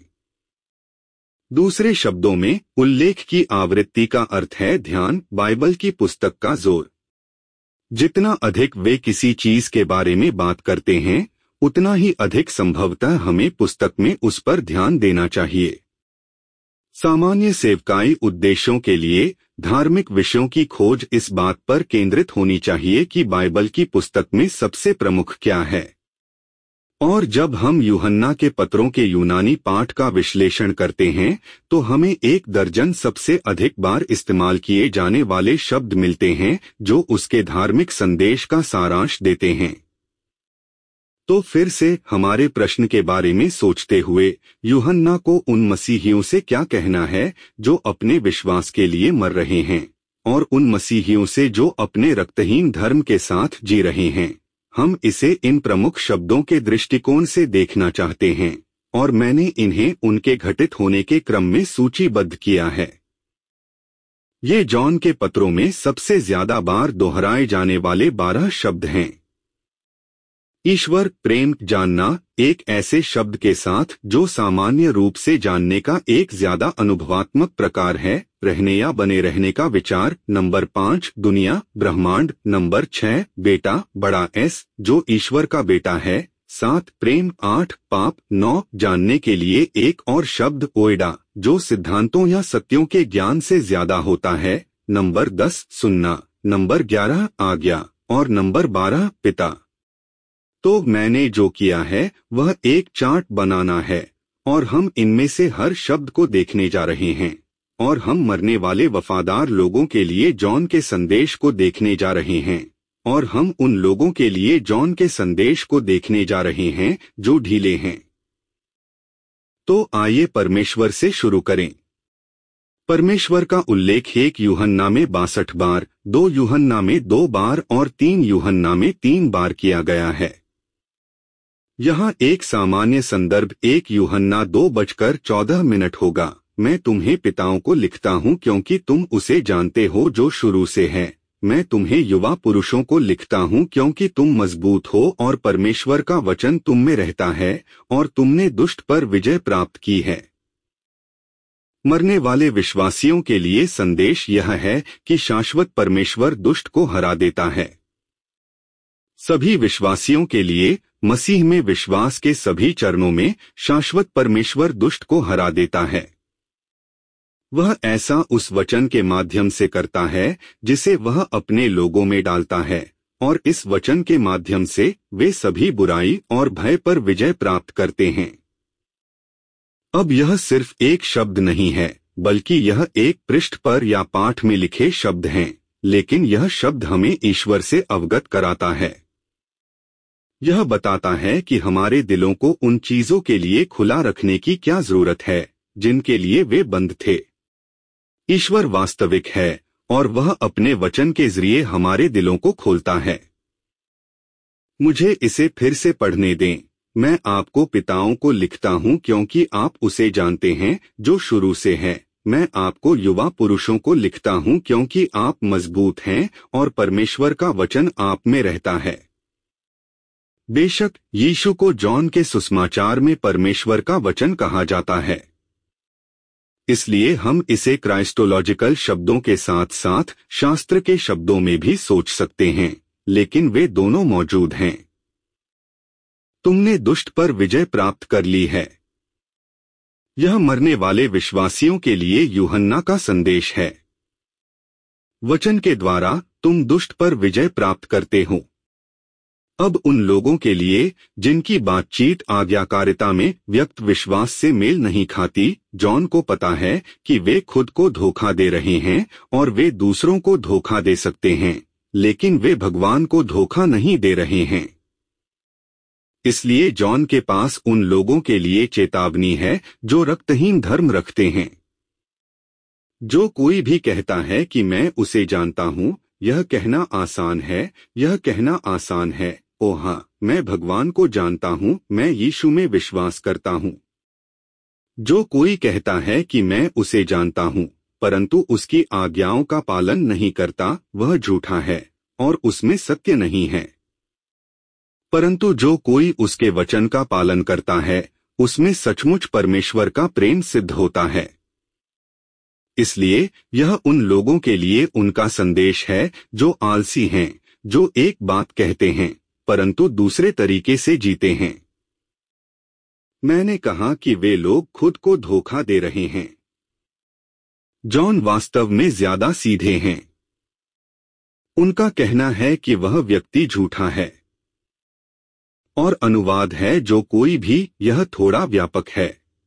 दूसरे शब्दों में, उल्लेख की आवृत्ति का अर्थ है ध्यान, बाइबल की पुस्तक का जोर। जितना अधिक वे किसी चीज के बारे में बात करते हैं, उतना ही अधिक संभवतः हमें पुस्तक में उस पर ध्यान देना चाहिए। सामान्य सेवकाई उद्देश्यों के लिए धार्मिक विषयों की खोज इस बात पर केंद्रित होनी चाहिए कि बाइबल की पुस्तक में सबसे प्रमुख क्या है। और जब हम यूहन्ना के पत्रों के यूनानी पाठ का विश्लेषण करते हैं तो हमें एक दर्जन सबसे अधिक बार इस्तेमाल किए जाने वाले शब्द मिलते हैं जो उसके धार्मिक संदेश का सारांश देते हैं। तो फिर से हमारे प्रश्न के बारे में सोचते हुए, यूहन्ना को उन मसीहियों से क्या कहना है जो अपने विश्वास के लिए मर रहे हैं, और उन मसीहियों से जो अपने रक्तहीन धर्म के साथ जी रहे हैं। हम इसे इन प्रमुख शब्दों के दृष्टिकोण से देखना चाहते हैं, और मैंने इन्हें उनके घटित होने के क्रम में सूचीबद्ध किया है। ये जॉन के पत्रों में सबसे ज्यादा बार दोहराए जाने वाले बारह शब्द हैं। ईश्वर प्रेम जानना, एक ऐसे शब्द के साथ जो सामान्य रूप से जानने का एक ज्यादा अनुभवात्मक प्रकार है। रहने या बने रहने का विचार। नंबर पाँच, दुनिया ब्रह्मांड। नंबर छह, बेटा बड़ा एस जो ईश्वर का बेटा है। सात, प्रेम। आठ, पाप। नौ, जानने के लिए एक और शब्द ओएडा जो सिद्धांतों या सत्यों के ज्ञान से ज्यादा होता है। नंबर दस, सुनना। नंबर ग्यारह, आज्ञा। और नंबर बारह, पिता। तो मैंने जो किया है वह एक चार्ट बनाना है, और हम इनमें से हर शब्द को देखने जा रहे हैं, और हम मरने वाले वफादार लोगों के लिए जॉन के संदेश को देखने जा रहे हैं, और हम उन लोगों के लिए जॉन के संदेश को देखने जा रहे हैं जो ढीले हैं। तो आइए परमेश्वर से शुरू करें। परमेश्वर का उल्लेख एक यूहन्ना में बासठ बार, दो यूहन्ना में दो बार और तीन यूहन्ना में तीन बार किया गया है। यहाँ एक सामान्य संदर्भ एक यूहन्ना दो बजकर चौदह मिनट होगा। मैं तुम्हें पिताओं को लिखता हूँ क्योंकि तुम उसे जानते हो जो शुरू से है। मैं तुम्हें युवा पुरुषों को लिखता हूँ क्योंकि तुम मजबूत हो और परमेश्वर का वचन तुम में रहता है और तुमने दुष्ट पर विजय प्राप्त की है। मरने वाले विश्वासियों के लिए संदेश यह है कि शाश्वत परमेश्वर दुष्ट को हरा देता है। सभी विश्वासियों के लिए मसीह में विश्वास के सभी चरणों में शाश्वत परमेश्वर दुष्ट को हरा देता है। वह ऐसा उस वचन के माध्यम से करता है जिसे वह अपने लोगों में डालता है, और इस वचन के माध्यम से वे सभी बुराई और भय पर विजय प्राप्त करते हैं। अब यह सिर्फ एक शब्द नहीं है, बल्कि यह एक पृष्ठ पर या पाठ में लिखे शब्द हैं, लेकिन यह शब्द हमें ईश्वर से अवगत कराता है। यह बताता है कि हमारे दिलों को उन चीजों के लिए खुला रखने की क्या जरूरत है जिनके लिए वे बंद थे। ईश्वर वास्तविक है और वह अपने वचन के जरिए हमारे दिलों को खोलता है। मुझे इसे फिर से पढ़ने दें। मैं आपको पिताओं को लिखता हूँ क्योंकि आप उसे जानते हैं जो शुरू से है। मैं आपको युवा पुरुषों को लिखता हूँ क्योंकि आप मजबूत हैं और परमेश्वर का वचन आप में रहता है। बेशक यीशु को जॉन के सुसमाचार में परमेश्वर का वचन कहा जाता है, इसलिए हम इसे क्राइस्टोलॉजिकल शब्दों के साथ साथ शास्त्र के शब्दों में भी सोच सकते हैं, लेकिन वे दोनों मौजूद हैं। तुमने दुष्ट पर विजय प्राप्त कर ली है। यह मरने वाले विश्वासियों के लिए यूहन्ना का संदेश है। वचन के द्वारा तुम दुष्ट पर विजय प्राप्त करते हो। अब उन लोगों के लिए जिनकी बातचीत आज्ञाकारिता में व्यक्त विश्वास से मेल नहीं खाती, जॉन को पता है कि वे खुद को धोखा दे रहे हैं और वे दूसरों को धोखा दे सकते हैं, लेकिन वे भगवान को धोखा नहीं दे रहे हैं। इसलिए जॉन के पास उन लोगों के लिए चेतावनी है जो रक्तहीन धर्म रखते हैं। जो कोई भी कहता है कि मैं उसे जानता हूँ, यह कहना आसान है, यह कहना आसान है, ओ हाँ, मैं भगवान को जानता हूँ, मैं यीशु में विश्वास करता हूँ। जो कोई कहता है कि मैं उसे जानता हूँ परंतु उसकी आज्ञाओं का पालन नहीं करता, वह झूठा है और उसमें सत्य नहीं है। परंतु जो कोई उसके वचन का पालन करता है, उसमें सचमुच परमेश्वर का प्रेम सिद्ध होता है। इसलिए यह उन लोगों के लिए उनका संदेश है जो आलसी हैं, जो एक बात कहते हैं परंतु दूसरे तरीके से जीते हैं। मैंने कहा कि वे लोग खुद को धोखा दे रहे हैं। जॉन वास्तव में ज्यादा सीधे हैं। उनका कहना है कि वह व्यक्ति झूठा है। और अनुवाद है जो कोई भी, यह थोड़ा व्यापक है।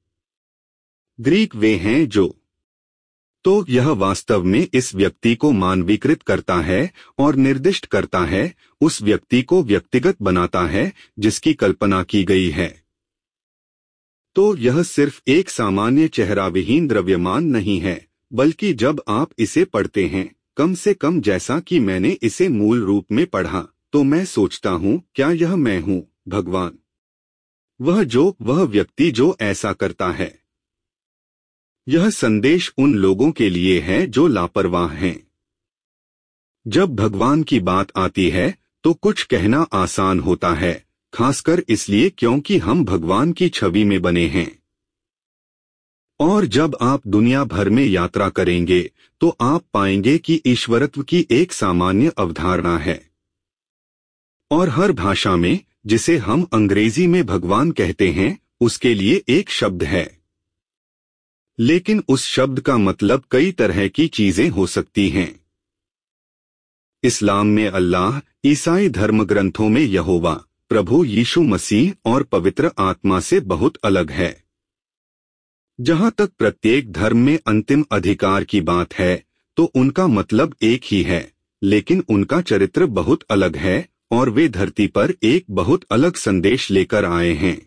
ग्रीक वे हैं जो, तो यह वास्तव में इस व्यक्ति को मानवीकृत करता है और निर्दिष्ट करता है, उस व्यक्ति को व्यक्तिगत बनाता है जिसकी कल्पना की गई है। तो यह सिर्फ एक सामान्य चेहरा विहीन द्रव्यमान नहीं है, बल्कि जब आप इसे पढ़ते हैं, कम से कम जैसा कि मैंने इसे मूल रूप में पढ़ा, तो मैं सोचता हूँ, क्या यह मैं हूँ, भगवान? वह जो, वह व्यक्ति जो ऐसा करता है। यह संदेश उन लोगों के लिए है जो लापरवाह हैं। जब भगवान की बात आती है तो कुछ कहना आसान होता है, खासकर इसलिए क्योंकि हम भगवान की छवि में बने हैं। और जब आप दुनिया भर में यात्रा करेंगे तो आप पाएंगे कि ईश्वरत्व की एक सामान्य अवधारणा है। और हर भाषा में, जिसे हम अंग्रेजी में भगवान कहते हैं, उसके लिए एक शब्द है। लेकिन उस शब्द का मतलब कई तरह की चीजें हो सकती हैं। इस्लाम में अल्लाह, ईसाई धर्म ग्रंथों में यहोवा, प्रभु यीशु मसीह और पवित्र आत्मा से बहुत अलग है। जहां तक प्रत्येक धर्म में अंतिम अधिकार की बात है, तो उनका मतलब एक ही है, लेकिन उनका चरित्र बहुत अलग है और वे धरती पर एक बहुत अलग संदेश लेकर आए हैं।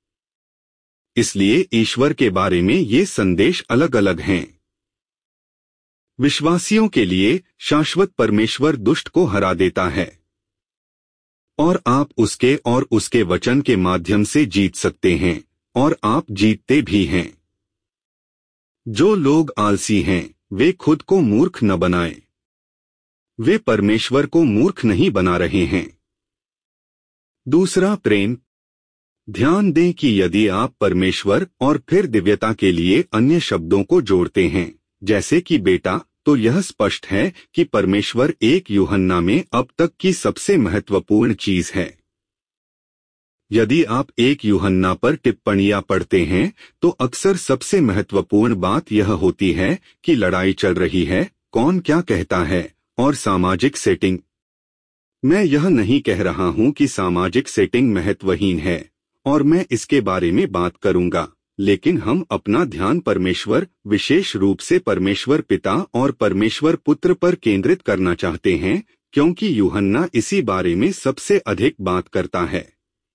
इसलिए ईश्वर के बारे में ये संदेश अलग अलग हैं। विश्वासियों के लिए शाश्वत परमेश्वर दुष्ट को हरा देता है और आप उसके और उसके वचन के माध्यम से जीत सकते हैं, और आप जीतते भी हैं। जो लोग आलसी हैं, वे खुद को मूर्ख न बनाएं। वे परमेश्वर को मूर्ख नहीं बना रहे हैं। दूसरा, प्रेम। ध्यान दें कि यदि आप परमेश्वर और फिर दिव्यता के लिए अन्य शब्दों को जोड़ते हैं, जैसे कि बेटा, तो यह स्पष्ट है कि परमेश्वर एक यूहन्ना में अब तक की सबसे महत्वपूर्ण चीज है। यदि आप एक यूहन्ना पर टिप्पणियां पढ़ते हैं तो अक्सर सबसे महत्वपूर्ण बात यह होती है कि लड़ाई चल रही है, कौन क्या कहता है, और सामाजिक सेटिंग। मैं यह नहीं कह रहा हूं कि सामाजिक सेटिंग महत्वहीन है, और मैं इसके बारे में बात करूंगा, लेकिन हम अपना ध्यान परमेश्वर, विशेष रूप से परमेश्वर पिता और परमेश्वर पुत्र पर केंद्रित करना चाहते हैं, क्योंकि यूहन्ना इसी बारे में सबसे अधिक बात करता है।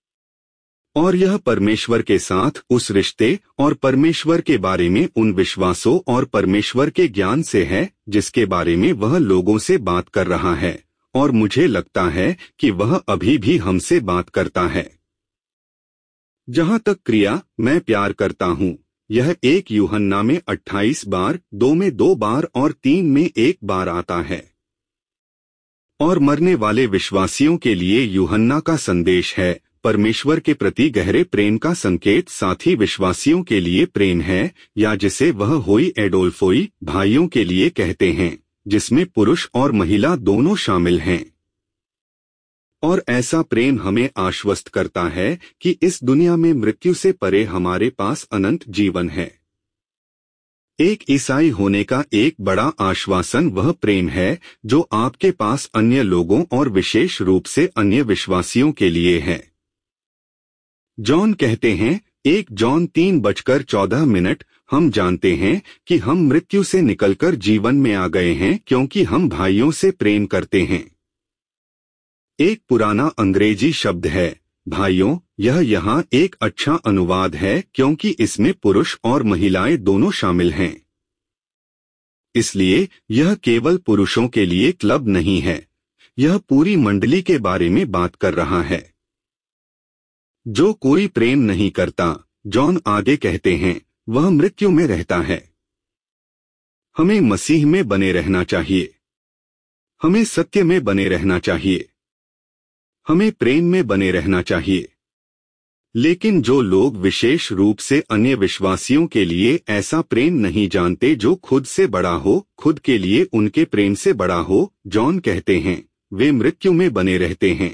और यह परमेश्वर के साथ उस रिश्ते और परमेश्वर के बारे में उन विश्वासों और परमेश्वर के ज्ञान से है जिसके बारे में वह लोगों से बात कर रहा है, और मुझे लगता है कि वह अभी भी हमसे बात करता है। जहां तक क्रिया मैं प्यार करता हूं, यह एक यूहन्ना में अट्ठाईस बार, दो में दो बार और तीन में एक बार आता है। और मरने वाले विश्वासियों के लिए यूहन्ना का संदेश है परमेश्वर के प्रति गहरे प्रेम का संकेत, साथी विश्वासियों के लिए प्रेम है, या जिसे वह होई एडोल्फोई भाइयों के लिए कहते हैं, जिसमें पुरुष और महिला दोनों शामिल हैं। और ऐसा प्रेम हमें आश्वस्त करता है कि इस दुनिया में मृत्यु से परे हमारे पास अनंत जीवन है। एक ईसाई होने का एक बड़ा आश्वासन वह प्रेम है जो आपके पास अन्य लोगों और विशेष रूप से अन्य विश्वासियों के लिए है। जॉन कहते हैं, एक जॉन तीन बजकर चौदह मिनट, हम जानते हैं कि हम मृत्यु से निकलकर जीवन में आ गए हैं क्योंकि हम भाइयों से प्रेम करते हैं। एक पुराना अंग्रेजी शब्द है भाइयों, यह यहाँ एक अच्छा अनुवाद है क्योंकि इसमें पुरुष और महिलाएं दोनों शामिल हैं। इसलिए यह केवल पुरुषों के लिए क्लब नहीं है, यह पूरी मंडली के बारे में बात कर रहा है। जो कोई प्रेम नहीं करता, जॉन आगे कहते हैं, वह मृत्यु में रहता है। हमें मसीह में बने रहना चाहिए, हमें सत्य में बने रहना चाहिए, हमें प्रेम में बने रहना चाहिए। लेकिन जो लोग विशेष रूप से अन्य विश्वासियों के लिए ऐसा प्रेम नहीं जानते जो खुद से बड़ा हो, खुद के लिए उनके प्रेम से बड़ा हो, जॉन कहते हैं, वे मृत्यु में बने रहते हैं।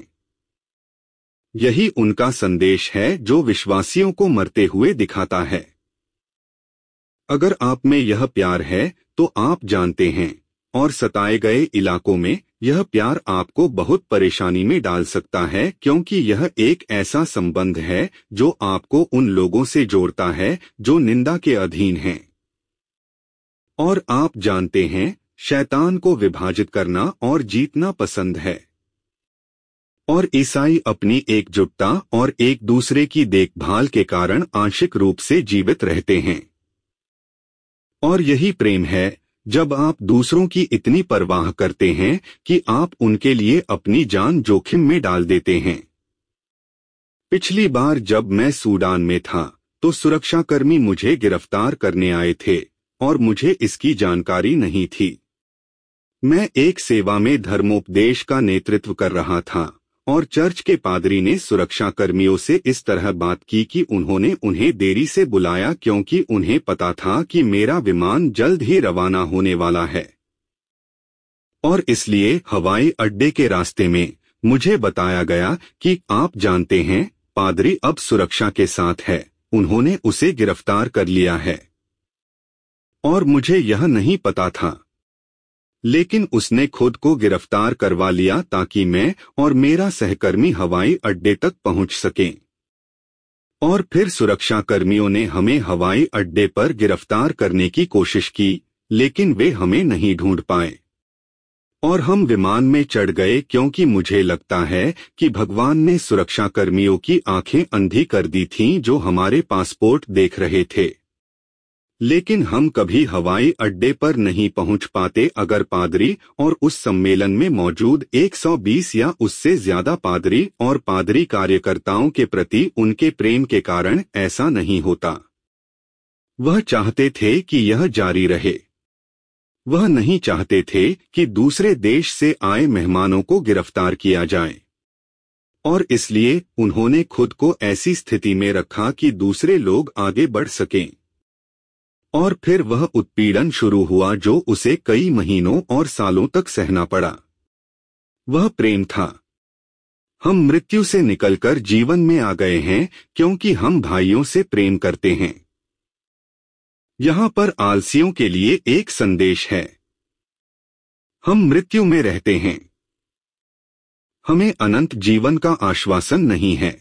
यही उनका संदेश है जो विश्वासियों को मरते हुए दिखाता है। अगर आप में यह प्यार है तो आप जानते हैं, और सताए गए इलाकों में यह प्यार आपको बहुत परेशानी में डाल सकता है क्योंकि यह एक ऐसा संबंध है जो आपको उन लोगों से जोड़ता है जो निंदा के अधीन हैं। और आप जानते हैं, शैतान को विभाजित करना और जीतना पसंद है। और ईसाई अपनी एकजुटता और एक दूसरे की देखभाल के कारण आंशिक रूप से जीवित रहते हैं। और यही प्रेम है जब आप दूसरों की इतनी परवाह करते हैं कि आप उनके लिए अपनी जान जोखिम में डाल देते हैं। पिछली बार जब मैं सूडान में था तो सुरक्षाकर्मी मुझे गिरफ्तार करने आए थे और मुझे इसकी जानकारी नहीं थी। मैं एक सेवा में धर्मोपदेश का नेतृत्व कर रहा था और चर्च के पादरी ने सुरक्षाकर्मियों से इस तरह बात की कि उन्होंने उन्हें देरी से बुलाया क्योंकि उन्हें पता था कि मेरा विमान जल्द ही रवाना होने वाला है। और इसलिए हवाई अड्डे के रास्ते में मुझे बताया गया कि आप जानते हैं, पादरी अब सुरक्षा के साथ है, उन्होंने उसे गिरफ्तार कर लिया है। और मुझे यह नहीं पता था, लेकिन उसने खुद को गिरफ्तार करवा लिया ताकि मैं और मेरा सहकर्मी हवाई अड्डे तक पहुंच सकें। और फिर सुरक्षाकर्मियों ने हमें हवाई अड्डे पर गिरफ्तार करने की कोशिश की, लेकिन वे हमें नहीं ढूंढ पाए। और हम विमान में चढ़ गए क्योंकि मुझे लगता है कि भगवान ने सुरक्षाकर्मियों की आंखें अंधी कर दी थीं जो हमारे पासपोर्ट देख रहे थे। लेकिन हम कभी हवाई अड्डे पर नहीं पहुंच पाते अगर पादरी और उस सम्मेलन में मौजूद एक सौ बीस या उससे ज्यादा पादरी और पादरी कार्यकर्ताओं के प्रति उनके प्रेम के कारण ऐसा नहीं होता। वह चाहते थे कि यह जारी रहे। वह नहीं चाहते थे कि दूसरे देश से आए मेहमानों को गिरफ्तार किया जाए। और इसलिए उन्होंने खुद को ऐसी स्थिति में रखा कि दूसरे लोग आगे बढ़ सकें। और फिर वह उत्पीड़न शुरू हुआ जो उसे कई महीनों और सालों तक सहना पड़ा। वह प्रेम था। हम मृत्यु से निकलकर जीवन में आ गए हैं क्योंकि हम भाइयों से प्रेम करते हैं। यहाँ पर आलसियों के लिए एक संदेश है। हम मृत्यु में रहते हैं। हमें अनंत जीवन का आश्वासन नहीं है।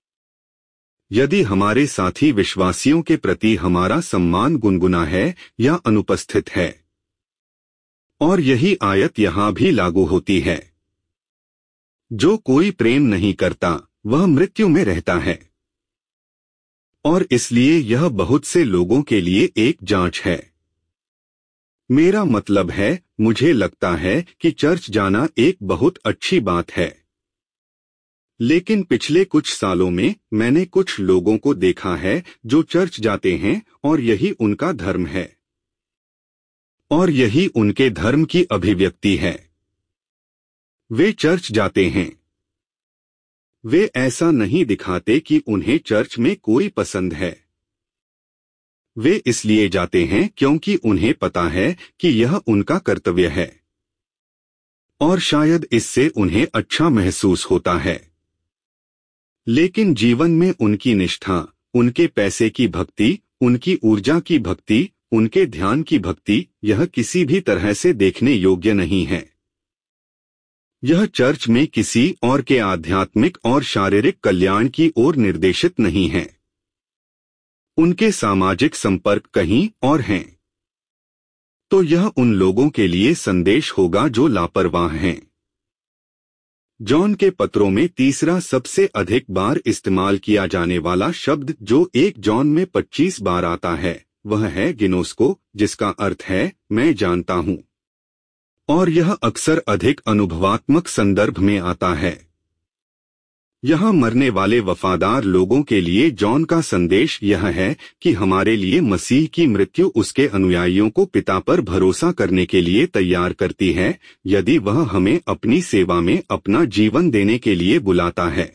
यदि हमारे साथी विश्वासियों के प्रति हमारा सम्मान गुनगुना है या अनुपस्थित है, और यही आयत यहाँ भी लागू होती है। जो कोई प्रेम नहीं करता वह मृत्यु में रहता है। और इसलिए यह बहुत से लोगों के लिए एक जांच है। मेरा मतलब है, मुझे लगता है कि चर्च जाना एक बहुत अच्छी बात है। लेकिन पिछले कुछ सालों में मैंने कुछ लोगों को देखा है जो चर्च जाते हैं और यही उनका धर्म है, और यही उनके धर्म की अभिव्यक्ति है। वे चर्च जाते हैं। वे ऐसा नहीं दिखाते कि उन्हें चर्च में कोई पसंद है। वे इसलिए जाते हैं क्योंकि उन्हें पता है कि यह उनका कर्तव्य है, और शायद इससे उन्हें अच्छा महसूस होता है। लेकिन जीवन में उनकी निष्ठा, उनके पैसे की भक्ति, उनकी ऊर्जा की भक्ति, उनके ध्यान की भक्ति, यह किसी भी तरह से देखने योग्य नहीं है। यह चर्च में किसी और के आध्यात्मिक और शारीरिक कल्याण की ओर निर्देशित नहीं है। उनके सामाजिक संपर्क कहीं और हैं। तो यह उन लोगों के लिए संदेश होगा जो लापरवाह हैं। जॉन के पत्रों में तीसरा सबसे अधिक बार इस्तेमाल किया जाने वाला शब्द जो एक जॉन में पच्चीस बार आता है, वह है गिनोस्को, जिसका अर्थ है मैं जानता हूँ। और यह अक्सर अधिक अनुभवात्मक संदर्भ में आता है। यहाँ मरने वाले वफादार लोगों के लिए जॉन का संदेश यह है कि हमारे लिए मसीह की मृत्यु उसके अनुयायियों को पिता पर भरोसा करने के लिए तैयार करती है, यदि वह हमें अपनी सेवा में अपना जीवन देने के लिए बुलाता है।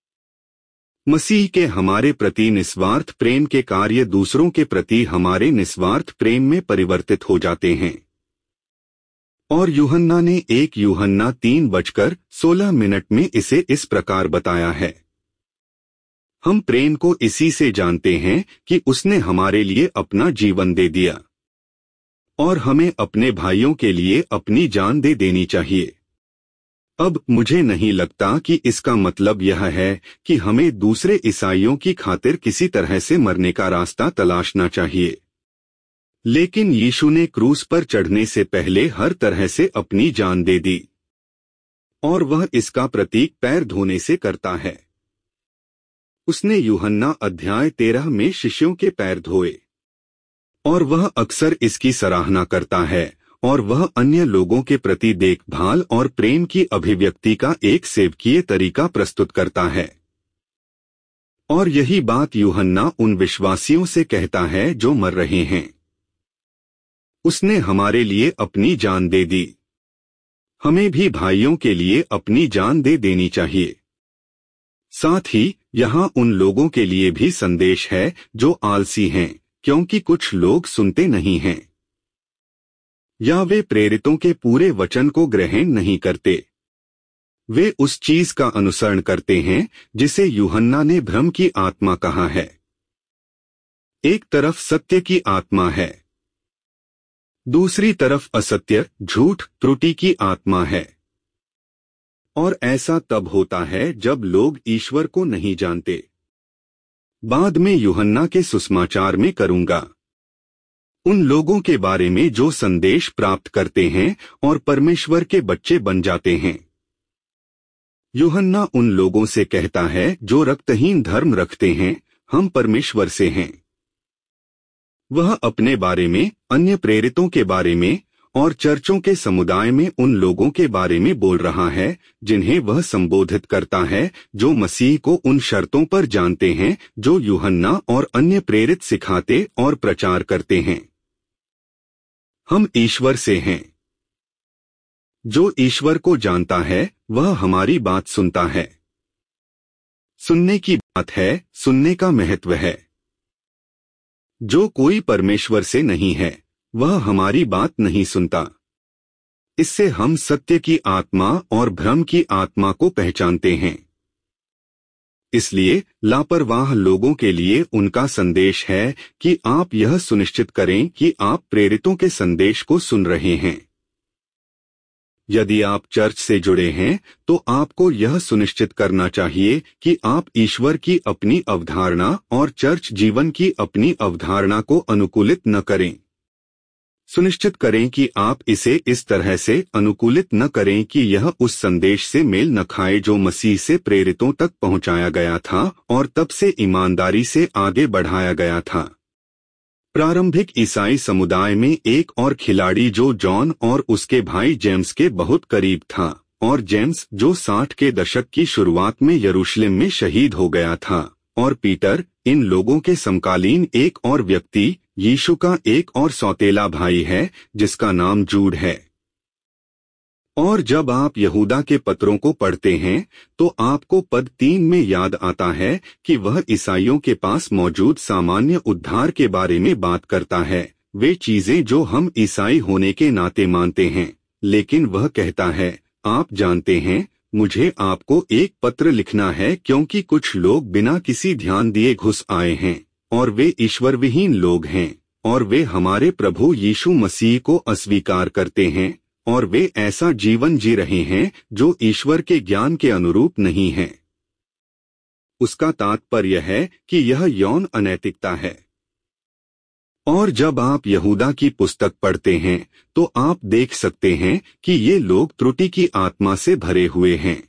मसीह के हमारे प्रति निस्वार्थ प्रेम के कार्य दूसरों के प्रति हमारे निस्वार्थ प्रेम में परिवर्तित हो जाते हैं। और यूहन्ना ने एक यूहन्ना तीन बजकर सोलह मिनट में इसे इस प्रकार बताया है। हम प्रेम को इसी से जानते हैं कि उसने हमारे लिए अपना जीवन दे दिया, और हमें अपने भाइयों के लिए अपनी जान दे देनी चाहिए। अब मुझे नहीं लगता कि इसका मतलब यह है कि हमें दूसरे ईसाइयों की खातिर किसी तरह से मरने का रास्ता तलाशना चाहिए। लेकिन यीशु ने क्रूस पर चढ़ने से पहले हर तरह से अपनी जान दे दी, और वह इसका प्रतीक पैर धोने से करता है। उसने यूहन्ना अध्याय तेरह में शिष्यों के पैर धोए, और वह अक्सर इसकी सराहना करता है, और वह अन्य लोगों के प्रति देखभाल और प्रेम की अभिव्यक्ति का एक सेवकीय तरीका प्रस्तुत करता है। और यही बात यूहन्ना उन विश्वासियों से कहता है जो मर रहे हैं। उसने हमारे लिए अपनी जान दे दी। हमें भी भाइयों के लिए अपनी जान दे देनी चाहिए। साथ ही यहाँ उन लोगों के लिए भी संदेश है जो आलसी हैं, क्योंकि कुछ लोग सुनते नहीं हैं, या वे प्रेरितों के पूरे वचन को ग्रहण नहीं करते। वे उस चीज का अनुसरण करते हैं जिसे यूहन्ना ने भ्रम की आत्मा कहा है। एक तरफ सत्य की आत्मा है, दूसरी तरफ असत्य, झूठ, त्रुटि की आत्मा है। और ऐसा तब होता है जब लोग ईश्वर को नहीं जानते। बाद में यूहन्ना के सुसमाचार में करूंगा उन लोगों के बारे में जो संदेश प्राप्त करते हैं और परमेश्वर के बच्चे बन जाते हैं। यूहन्ना उन लोगों से कहता है जो रक्तहीन धर्म रखते हैं, हम परमेश्वर से हैं। वह अपने बारे में, अन्य प्रेरितों के बारे में और चर्चों के समुदाय में उन लोगों के बारे में बोल रहा है जिन्हें वह संबोधित करता है, जो मसीह को उन शर्तों पर जानते हैं जो यूहन्ना और अन्य प्रेरित सिखाते और प्रचार करते हैं। हम ईश्वर से हैं। जो ईश्वर को जानता है वह हमारी बात सुनता है। सुनने की बात है, सुनने का महत्व है। जो कोई परमेश्वर से नहीं है वह हमारी बात नहीं सुनता। इससे हम सत्य की आत्मा और भ्रम की आत्मा को पहचानते हैं। इसलिए लापरवाह लोगों के लिए उनका संदेश है कि आप यह सुनिश्चित करें कि आप प्रेरितों के संदेश को सुन रहे हैं। यदि आप चर्च से जुड़े हैं तो आपको यह सुनिश्चित करना चाहिए कि आप ईश्वर की अपनी अवधारणा और चर्च जीवन की अपनी अवधारणा को अनुकूलित न करें। सुनिश्चित करें कि आप इसे इस तरह से अनुकूलित न करें कि यह उस संदेश से मेल न खाए जो मसीह से प्रेरितों तक पहुंचाया गया था और तब से ईमानदारी से आगे बढ़ाया गया था। प्रारंभिक ईसाई समुदाय में एक और खिलाड़ी जो जॉन और उसके भाई जेम्स के बहुत करीब था, और जेम्स जो साठ के दशक की शुरुआत में यरूशलेम में शहीद हो गया था, और पीटर, इन लोगों के समकालीन एक और व्यक्ति यीशु का एक और सौतेला भाई है जिसका नाम जूड है। और जब आप यहूदा के पत्रों को पढ़ते हैं तो आपको पद तीन में याद आता है कि वह ईसाइयों के पास मौजूद सामान्य उद्धार के बारे में बात करता है, वे चीजें जो हम ईसाई होने के नाते मानते हैं। लेकिन वह कहता है, आप जानते हैं, मुझे आपको एक पत्र लिखना है क्योंकि कुछ लोग बिना किसी ध्यान दिए घुस आए हैं और वे ईश्वरविहीन लोग हैं और वे हमारे प्रभु यीशु मसीह को अस्वीकार करते हैं और वे ऐसा जीवन जी रहे हैं जो ईश्वर के ज्ञान के अनुरूप नहीं है। उसका तात्पर्य है कि यह यौन अनैतिकता है। और जब आप यहूदा की पुस्तक पढ़ते हैं तो आप देख सकते हैं कि ये लोग त्रुटि की आत्मा से भरे हुए हैं।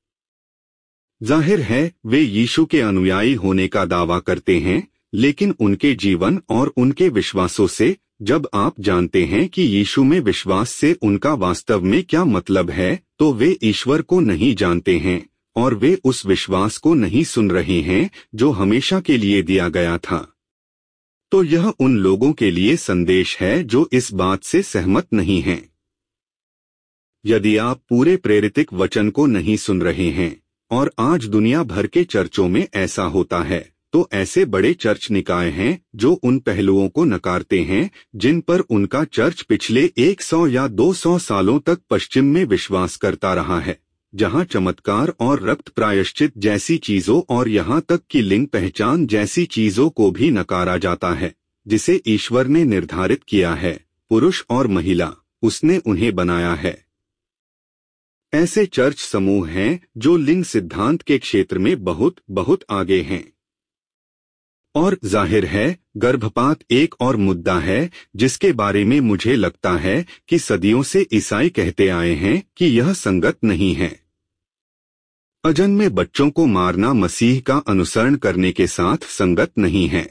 जाहिर है वे यीशु के अनुयायी होने का दावा करते हैं, लेकिन उनके जीवन और उनके विश्वासों से, जब आप जानते हैं कि यीशु में विश्वास से उनका वास्तव में क्या मतलब है, तो वे ईश्वर को नहीं जानते हैं और वे उस विश्वास को नहीं सुन रहे हैं जो हमेशा के लिए दिया गया था। तो यह उन लोगों के लिए संदेश है जो इस बात से सहमत नहीं हैं। यदि आप पूरे प्रेरितिक वचन को नहीं सुन रहे हैं, और आज दुनिया भर के चर्चों में ऐसा होता है, तो ऐसे बड़े चर्च निकाय हैं जो उन पहलुओं को नकारते हैं जिन पर उनका चर्च पिछले सौ या दो सौ सालों तक पश्चिम में विश्वास करता रहा है, जहां चमत्कार और रक्त प्रायश्चित जैसी चीजों और यहां तक कि लिंग पहचान जैसी चीजों को भी नकारा जाता है, जिसे ईश्वर ने निर्धारित किया है, पुरुष और महिला, उसने उन्हें बनाया है। ऐसे चर्च समूह हैं जो लिंग सिद्धांत के क्षेत्र में बहुत बहुत आगे हैं। और जाहिर है गर्भपात एक और मुद्दा है जिसके बारे में मुझे लगता है कि सदियों से ईसाई कहते आए हैं कि यह संगत नहीं है। अजन्मे बच्चों को मारना मसीह का अनुसरण करने के साथ संगत नहीं है।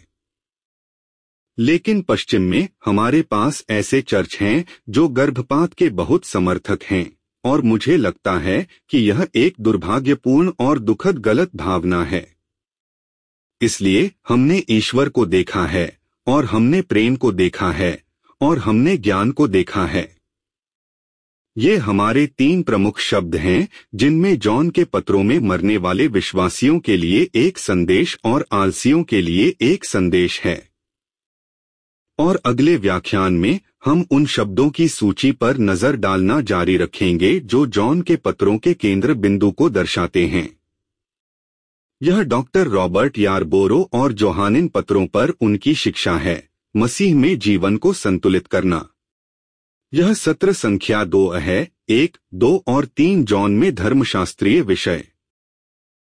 लेकिन पश्चिम में हमारे पास ऐसे चर्च हैं जो गर्भपात के बहुत समर्थक हैं, और मुझे लगता है कि यह एक दुर्भाग्यपूर्ण और दुखद गलत भावना है। इसलिए हमने ईश्वर को देखा है और हमने प्रेम को देखा है और हमने ज्ञान को देखा है। ये हमारे तीन प्रमुख शब्द हैं जिनमें जॉन के पत्रों में मरने वाले विश्वासियों के लिए एक संदेश और आलसियों के लिए एक संदेश है। और अगले व्याख्यान में हम उन शब्दों की सूची पर नजर डालना जारी रखेंगे जो जॉन के पत्रों के केंद्र बिंदु को दर्शाते हैं। यह डॉक्टर रॉबर्ट यारबोरो और जोहानिन पत्रों पर उनकी शिक्षा है, मसीह में जीवन को संतुलित करना। यह सत्र संख्या दो है, एक, दो और तीन जॉन में धर्मशास्त्रीय विषय।